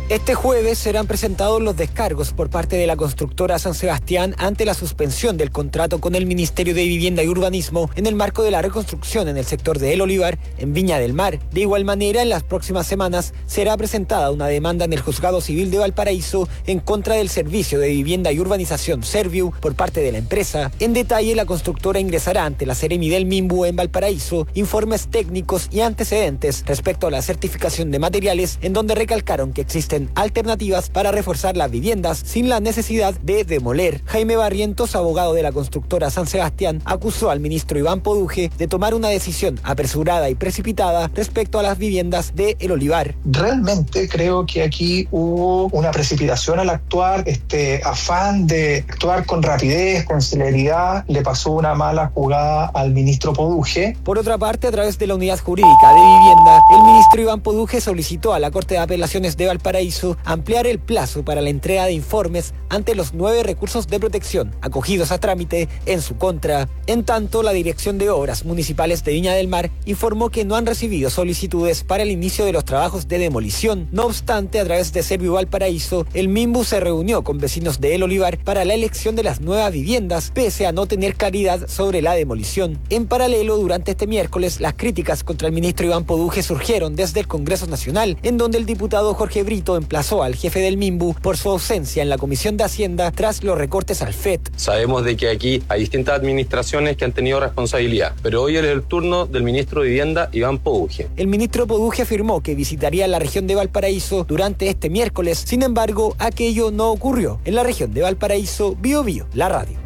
Este jueves serán presentados los descargos por parte de la constructora San Sebastián ante la suspensión del contrato con el Ministerio de Vivienda y Urbanismo en el marco de la reconstrucción en el sector de El Olivar, en Viña del Mar. De igual manera, en las próximas semanas será presentada una demanda en el Juzgado Civil de Valparaíso en contra del Servicio de Vivienda y Urbanización Serviu por parte de la empresa. En detalle, la constructora ingresará ante la Seremi del Minbu en Valparaíso informes técnicos y antecedentes respecto a la certificación de materiales, en donde recalcaron que existen alternativas para reforzar las viviendas sin la necesidad de demoler. Jaime Barrientos, abogado de la constructora San Sebastián, acusó al ministro Iván Poduje de tomar una decisión apresurada y precipitada respecto a las viviendas de El Olivar. Realmente creo que aquí hubo una precipitación al actuar, afán de actuar con rapidez, con celeridad, le pasó una mala jugada al ministro Poduje. Por otra parte, a través de la Unidad Jurídica de Vivienda, el ministro Iván Poduje solicitó a la Corte de Apelaciones de Valparaíso ampliar el plazo para la entrega de informes ante los 9 recursos de protección acogidos a trámite en su contra. En tanto, la Dirección de Obras Municipales de Viña del Mar informó que no han recibido solicitudes para el inicio de los trabajos de demolición. No obstante, a través de Serviu Valparaíso, el Minbu se reunió con vecinos de El Olivar para la elección de las nuevas viviendas, pese a no tener claridad sobre la demolición. En paralelo, durante este miércoles, las críticas contra el ministro Iván Poduje surgieron desde el Congreso Nacional, en donde el diputado Jorge Brito emplazó al jefe del Minbu por su ausencia en la Comisión de Hacienda tras los recortes al FED. Sabemos de que aquí hay distintas administraciones que han tenido responsabilidad, pero hoy es el turno del ministro de Vivienda, Iván Poduje. El ministro Poduje afirmó que visitaría la región de Valparaíso durante este miércoles. Sin embargo, aquello no ocurrió. En la región de Valparaíso, Bio Bio, la radio.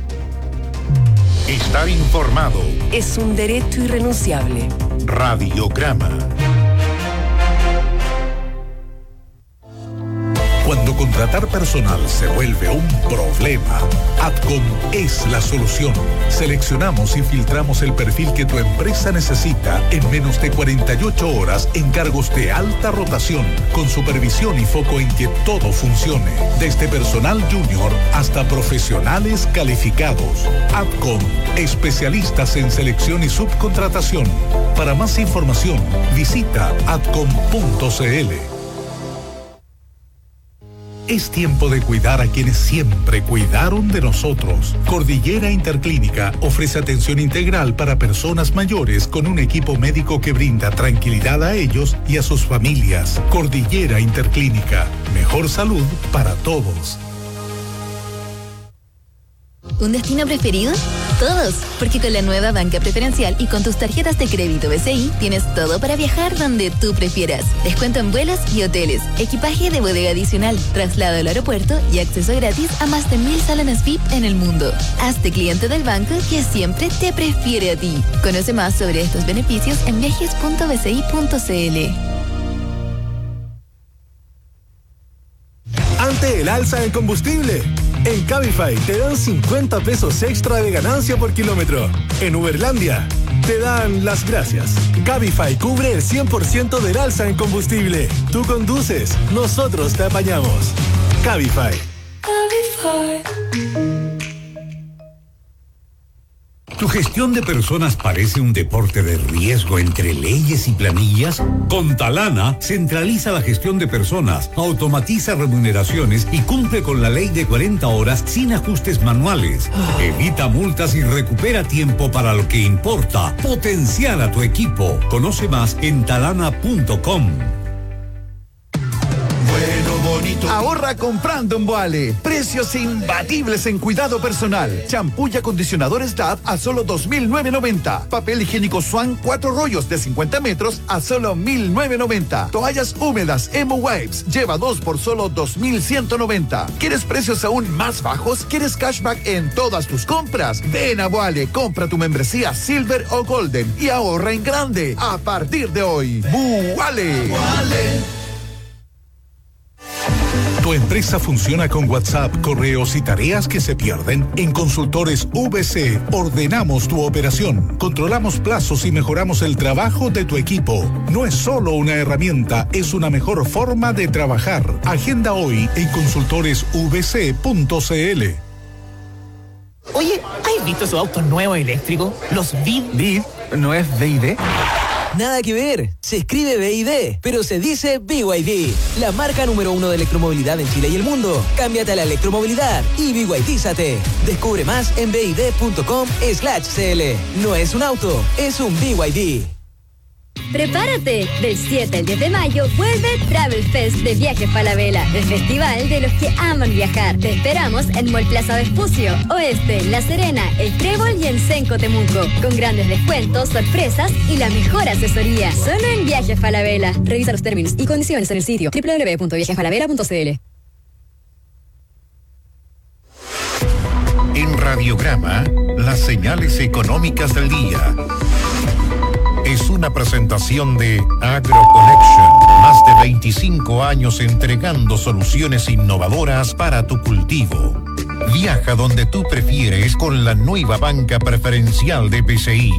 Estar informado es un derecho irrenunciable. Radiograma. Cuando contratar personal se vuelve un problema, Adcom es la solución. Seleccionamos y filtramos el perfil que tu empresa necesita en menos de 48 horas en cargos de alta rotación, con supervisión y foco en que todo funcione, desde personal junior hasta profesionales calificados. Adcom, especialistas en selección y subcontratación. Para más información, visita adcom.cl. Es tiempo de cuidar a quienes siempre cuidaron de nosotros. Cordillera Interclínica ofrece atención integral para personas mayores con un equipo médico que brinda tranquilidad a ellos y a sus familias. Cordillera Interclínica, mejor salud para todos. ¿Un destino preferido? Todos, porque con la nueva banca preferencial y con tus tarjetas de crédito BCI tienes todo para viajar donde tú prefieras. Descuento en vuelos y hoteles, equipaje de bodega adicional, traslado al aeropuerto y acceso gratis a más de 1000 salones VIP en el mundo. Hazte cliente del banco que siempre te prefiere a ti. Conoce más sobre estos beneficios en viajes.bci.cl. Ante el alza en combustible, en Cabify te dan 50 pesos extra de ganancia por kilómetro. En Uberlandia te dan las gracias. Cabify cubre el 100% del alza en combustible. Tú conduces, nosotros te apañamos. Cabify. ¿Tu gestión de personas parece un deporte de riesgo entre leyes y planillas? Con Talana, centraliza la gestión de personas, automatiza remuneraciones y cumple con la ley de 40 horas sin ajustes manuales. Evita multas y recupera tiempo para lo que importa. Potenciar a tu equipo. Conoce más en talana.com. Ahorra comprando en Boale. Precios imbatibles en cuidado personal. Champú y acondicionadores DAP a solo $2,990. Papel higiénico Swan 4 rollos de 50 metros a solo $1,990. Toallas húmedas Emo Wipes lleva 2 por solo $2,190. ¿Quieres precios aún más bajos? ¿Quieres cashback en todas tus compras? Ven a Boale, compra tu membresía Silver o Golden y ahorra en grande a partir de hoy. Boale. ¿Tu empresa funciona con WhatsApp, correos y tareas que se pierden? En Consultores VC ordenamos tu operación, controlamos plazos y mejoramos el trabajo de tu equipo. No es solo una herramienta, es una mejor forma de trabajar. Agenda hoy en consultoresvc.cl. Oye, ¿has visto esos autos nuevos eléctricos? Los VID. ¿No es VID? Nada que ver, se escribe BYD, pero se dice BYD, la marca número 1 de electromovilidad en Chile y el mundo. Cámbiate a la electromovilidad y BYDízate. Descubre más en byd.com/cl. No es un auto, es un BYD. Prepárate, del 7 al 10 de mayo vuelve Travel Fest de Viajes Falabella, el festival de los que aman viajar. Te esperamos en Mall Plaza Vespucio, Oeste, La Serena, El Trébol y en Senco Temuco, con grandes descuentos, sorpresas y la mejor asesoría. Solo en Viajes Falabella. Revisa los términos y condiciones en el sitio www.viajesfalabella.cl. En Radiograma, las señales económicas del día. Es una presentación de AgroConnection. Más de 25 años entregando soluciones innovadoras para tu cultivo. Viaja donde tú prefieres con la nueva banca preferencial de BCI.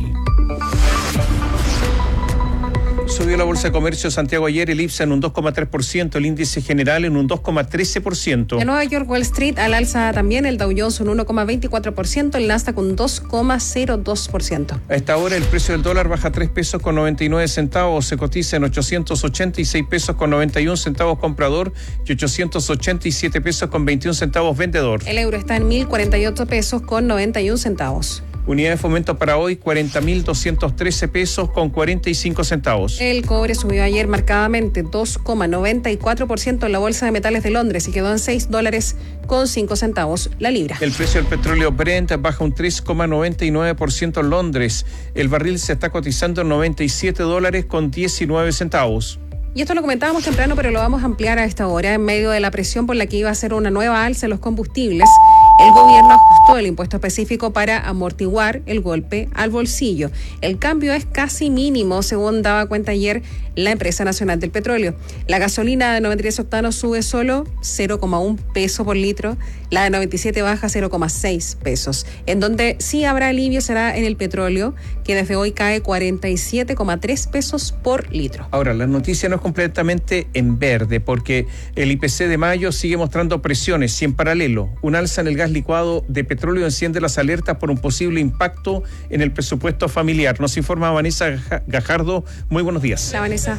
Subió la Bolsa de Comercio de Santiago ayer, el IPSA en un 2,3%, el índice general en un 2,13%. En Nueva York, Wall Street al alza también, el Dow Jones un 1,24%, el Nasdaq un 2,02%. A esta hora el precio del dólar baja 3 pesos con 99 centavos, se cotiza en 886 pesos con 91 centavos comprador y 887 pesos con 21 centavos vendedor. El euro está en 1.048 pesos con 91 centavos. Unidad de fomento para hoy, 40.213 pesos con 45 centavos. El cobre subió ayer marcadamente 2,94% en la Bolsa de Metales de Londres y quedó en $6 con 5 centavos la libra. El precio del petróleo Brent baja un 3,99% en Londres. El barril se está cotizando en $97 con 19 centavos. Y esto lo comentábamos temprano, pero lo vamos a ampliar a esta hora. En medio de la presión por la que iba a ser una nueva alza en los combustibles, el gobierno ajustó el impuesto específico para amortiguar el golpe al bolsillo. El cambio es casi mínimo, según daba cuenta ayer la Empresa Nacional del Petróleo. La gasolina de 93 octanos sube solo 0,1 peso por litro, la de 97 baja 0,6 pesos. En donde sí habrá alivio será en el petróleo, que desde hoy cae 47,3 pesos por litro. Ahora, la noticia no es completamente en verde, porque el IPC de mayo sigue mostrando presiones y en paralelo, un alza en el gas licuado de petróleo enciende las alertas por un posible impacto en el presupuesto familiar. Nos informa Vanessa Gajardo. Muy buenos días. Hola, Vanessa.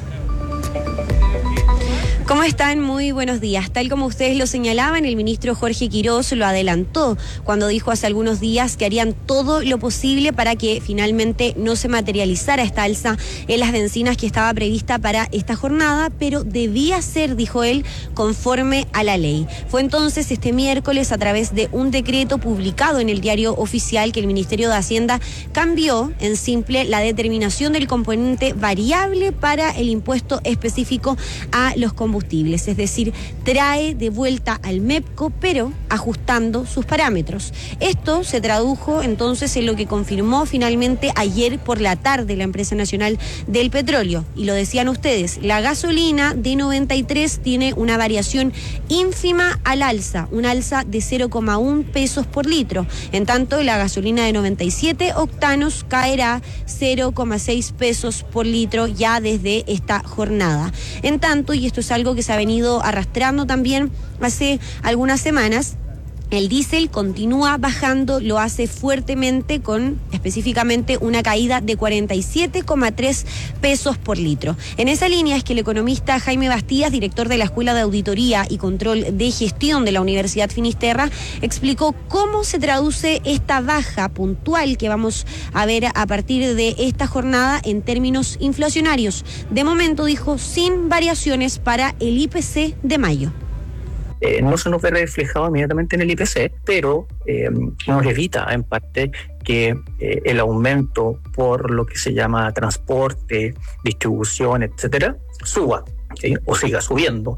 ¿Cómo están? Muy buenos días. Tal como ustedes lo señalaban, el ministro Jorge Quirós lo adelantó cuando dijo hace algunos días que harían todo lo posible para que finalmente no se materializara esta alza en las bencinas que estaba prevista para esta jornada, pero debía ser, dijo él, conforme a la ley. Fue entonces este miércoles, a través de un decreto publicado en el Diario Oficial, que el Ministerio de Hacienda cambió en simple la determinación del componente variable para el impuesto específico a los combustibles. Es decir, trae de vuelta al MEPCO, pero ajustando sus parámetros. Esto se tradujo entonces en lo que confirmó finalmente ayer por la tarde la Empresa Nacional del Petróleo. Y lo decían ustedes, la gasolina de 93 tiene una variación ínfima al alza, un alza de 0,1 pesos por litro. En tanto, la gasolina de 97 octanos caerá 0,6 pesos por litro ya desde esta jornada. En tanto, y esto es algo que se ha venido arrastrando también hace algunas semanas, el diésel continúa bajando, lo hace fuertemente con específicamente una caída de 47,3 pesos por litro. En esa línea es que el economista Jaime Bastías, director de la Escuela de Auditoría y Control de Gestión de la Universidad Finisterra, explicó cómo se traduce esta baja puntual que vamos a ver a partir de esta jornada en términos inflacionarios. De momento, dijo, sin variaciones para el IPC de mayo. No se nos ve reflejado inmediatamente en el IPC, pero nos evita en parte que el aumento por lo que se llama transporte, distribución, etcétera, suba, ¿sí? O siga subiendo.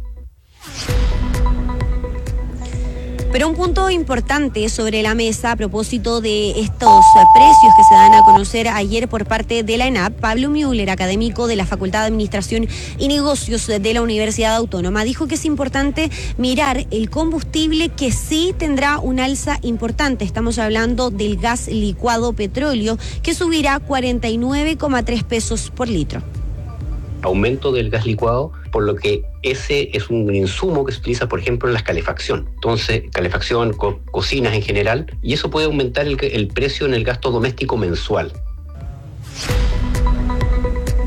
Pero un punto importante sobre la mesa a propósito de estos precios que se dan a conocer ayer por parte de la ENAP, Pablo Müller, académico de la Facultad de Administración y Negocios de la Universidad Autónoma, dijo que es importante mirar el combustible, que sí tendrá un alza importante. Estamos hablando del gas licuado petróleo, que subirá 49,3 pesos por litro. Aumento del gas licuado, por lo que ese es un insumo que se utiliza, por ejemplo, en la calefacción. Entonces, calefacción, cocinas en general, y eso puede aumentar el precio en el gasto doméstico mensual.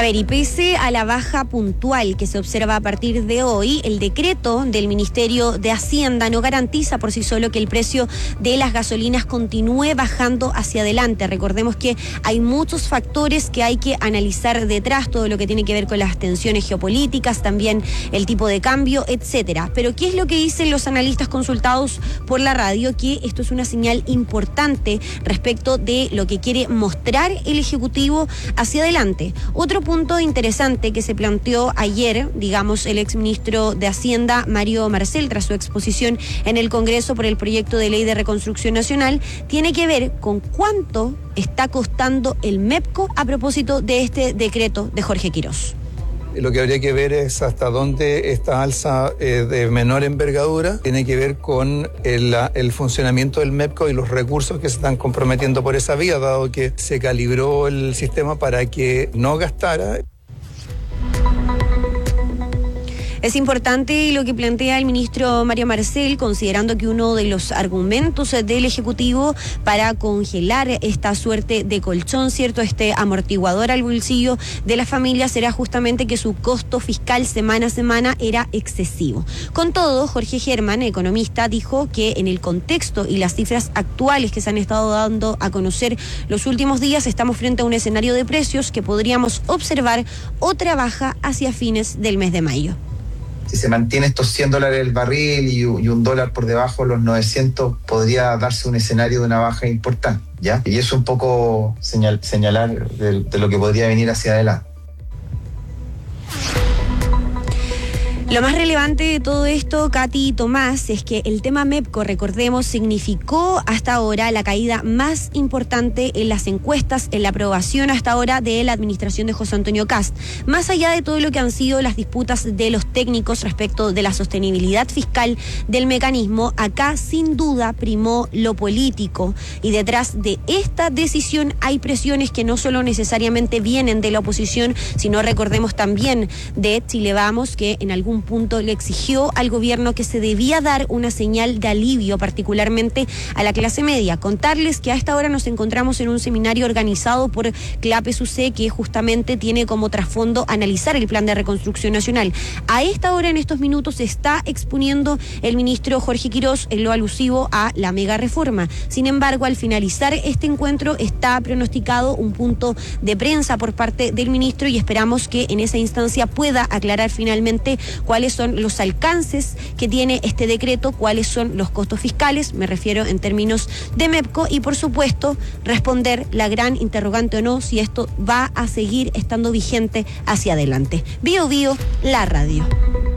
A ver, y pese a la baja puntual que se observa a partir de hoy, el decreto del Ministerio de Hacienda no garantiza por sí solo que el precio de las gasolinas continúe bajando hacia adelante. Recordemos que hay muchos factores que hay que analizar detrás, todo lo que tiene que ver con las tensiones geopolíticas, también el tipo de cambio, etcétera. Pero ¿qué es lo que dicen los analistas consultados por la radio? Que esto es una señal importante respecto de lo que quiere mostrar el Ejecutivo hacia adelante. Otro punto interesante que se planteó ayer, digamos, el exministro de Hacienda, Mario Marcel, tras su exposición en el Congreso por el proyecto de ley de reconstrucción nacional, tiene que ver con cuánto está costando el MEPCO a propósito de este decreto de Jorge Quirós. Lo que habría que ver es hasta dónde esta alza de menor envergadura tiene que ver con el funcionamiento del MEPCO y los recursos que se están comprometiendo por esa vía, dado que se calibró el sistema para que no gastara. Es importante lo que plantea el ministro Mario Marcel, considerando que uno de los argumentos del Ejecutivo para congelar esta suerte de colchón, ¿cierto?, este amortiguador al bolsillo de las familias, era justamente que su costo fiscal semana a semana era excesivo. Con todo, Jorge Germán, economista, dijo que en el contexto y las cifras actuales que se han estado dando a conocer los últimos días, estamos frente a un escenario de precios que podríamos observar otra baja hacia fines del mes de mayo. Si se mantiene estos $100 el barril y $1 por debajo de los 900, podría darse un escenario de una baja importante, ¿ya? Y eso un poco señalar de lo que podría venir hacia adelante. Lo más relevante de todo esto, Katy y Tomás, es que el tema MEPCO, recordemos, significó hasta ahora la caída más importante en las encuestas, en la aprobación hasta ahora de la administración de José Antonio Kast. Más allá de todo lo que han sido las disputas de los técnicos respecto de la sostenibilidad fiscal del mecanismo, acá sin duda primó lo político. Y detrás de esta decisión hay presiones que no solo necesariamente vienen de la oposición, sino recordemos también de Chile Vamos, que en algún punto le exigió al gobierno que se debía dar una señal de alivio, particularmente a la clase media. Contarles que a esta hora nos encontramos en un seminario organizado por CLAPES-UC, que justamente tiene como trasfondo analizar el plan de reconstrucción nacional. A esta hora, en estos minutos, se está exponiendo el ministro Jorge Quirós en lo alusivo a la mega reforma. Sin embargo, al finalizar este encuentro está pronosticado un punto de prensa por parte del ministro y esperamos que en esa instancia pueda aclarar finalmente cuáles son los alcances que tiene este decreto, cuáles son los costos fiscales, me refiero en términos de MEPCO, y por supuesto responder la gran interrogante o no, si esto va a seguir estando vigente hacia adelante. Bio Bio, la radio.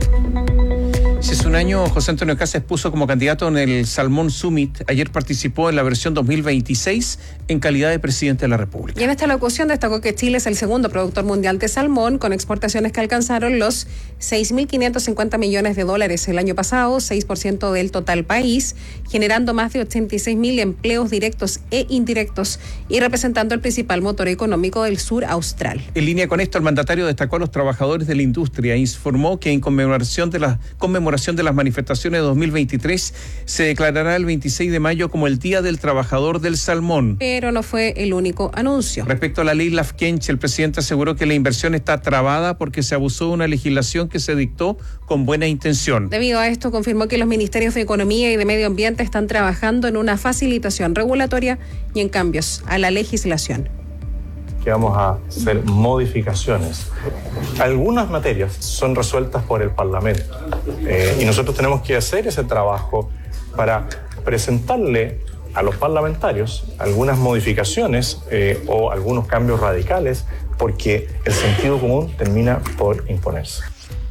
Si hace un año José Antonio Kast se expuso como candidato en el Salmón Summit, ayer participó en la versión 2026 en calidad de presidente de la República. Y en esta locución destacó que Chile es el segundo productor mundial de salmón, con exportaciones que alcanzaron los $6.550 millones el año pasado, 6% del total país, generando más de 86.000 empleos directos e indirectos y representando el principal motor económico del sur austral. En línea con esto, el mandatario destacó a los trabajadores de la industria e informó que en conmemoración de las manifestaciones de 2023 se declarará el 26 de mayo como el Día del Trabajador del Salmón. Pero no fue el único anuncio. Respecto a la ley Lafkench, el presidente aseguró que la inversión está trabada porque se abusó de una legislación que se dictó con buena intención. Debido a esto, confirmó que los ministerios de Economía y de Medio Ambiente están trabajando en una facilitación regulatoria y en cambios a la legislación. Que vamos a hacer modificaciones. Algunas materias son resueltas por el Parlamento y nosotros tenemos que hacer ese trabajo para presentarle a los parlamentarios algunas modificaciones o algunos cambios radicales, porque el sentido común termina por imponerse.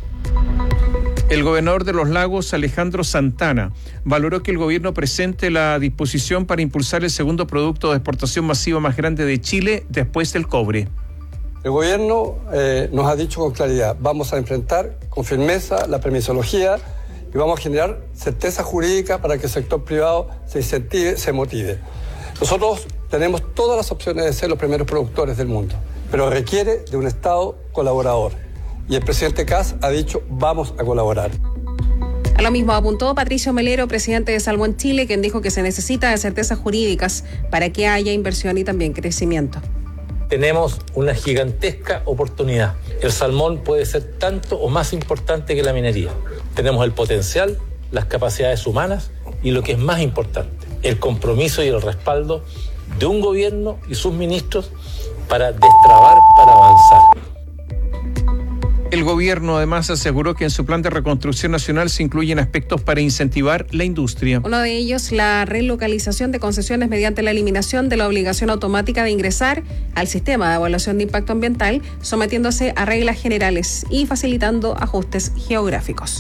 El gobernador de Los Lagos, Alejandro Santana, valoró que el gobierno presente la disposición para impulsar el segundo producto de exportación masiva más grande de Chile después del cobre. El gobierno nos ha dicho con claridad, vamos a enfrentar con firmeza la permisología y vamos a generar certeza jurídica para que el sector privado se incentive, se motive. Nosotros tenemos todas las opciones de ser los primeros productores del mundo, pero requiere de un Estado colaborador. Y el presidente Kast ha dicho, vamos a colaborar. A lo mismo apuntó Patricio Melero, presidente de Salmón Chile, quien dijo que se necesita de certezas jurídicas para que haya inversión y también crecimiento. tenemos una gigantesca oportunidad. El salmón puede ser tanto o más importante que la minería. Tenemos el potencial, las capacidades humanas y lo que es más importante, el compromiso y el respaldo de un gobierno y sus ministros para destrabar, para avanzar. El gobierno además aseguró que en su plan de reconstrucción nacional se incluyen aspectos para incentivar la industria. Uno de ellos, la relocalización de concesiones mediante la eliminación de la obligación automática de ingresar al sistema de evaluación de impacto ambiental, sometiéndose a reglas generales y facilitando ajustes geográficos.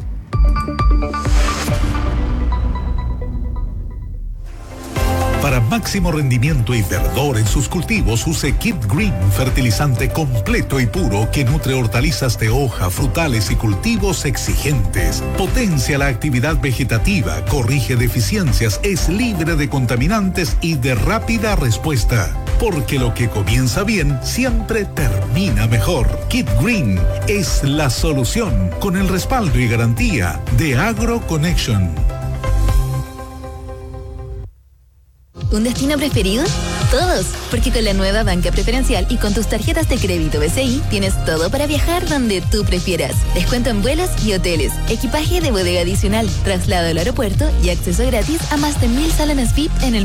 Para máximo rendimiento y verdor en sus cultivos, use Kit Green, fertilizante completo y puro que nutre hortalizas de hoja, frutales y cultivos exigentes. Potencia la actividad vegetativa, corrige deficiencias, es libre de contaminantes y de rápida respuesta. Porque lo que comienza bien siempre termina mejor. Kit Green es la solución con el respaldo y garantía de AgroConnection. ¿Un destino preferido? Todos, porque con la nueva banca preferencial y con tus tarjetas de crédito BCI tienes todo para viajar donde tú prefieras. Descuento en vuelos y hoteles, equipaje de bodega adicional, traslado al aeropuerto y acceso gratis a más de 1000 salones VIP en el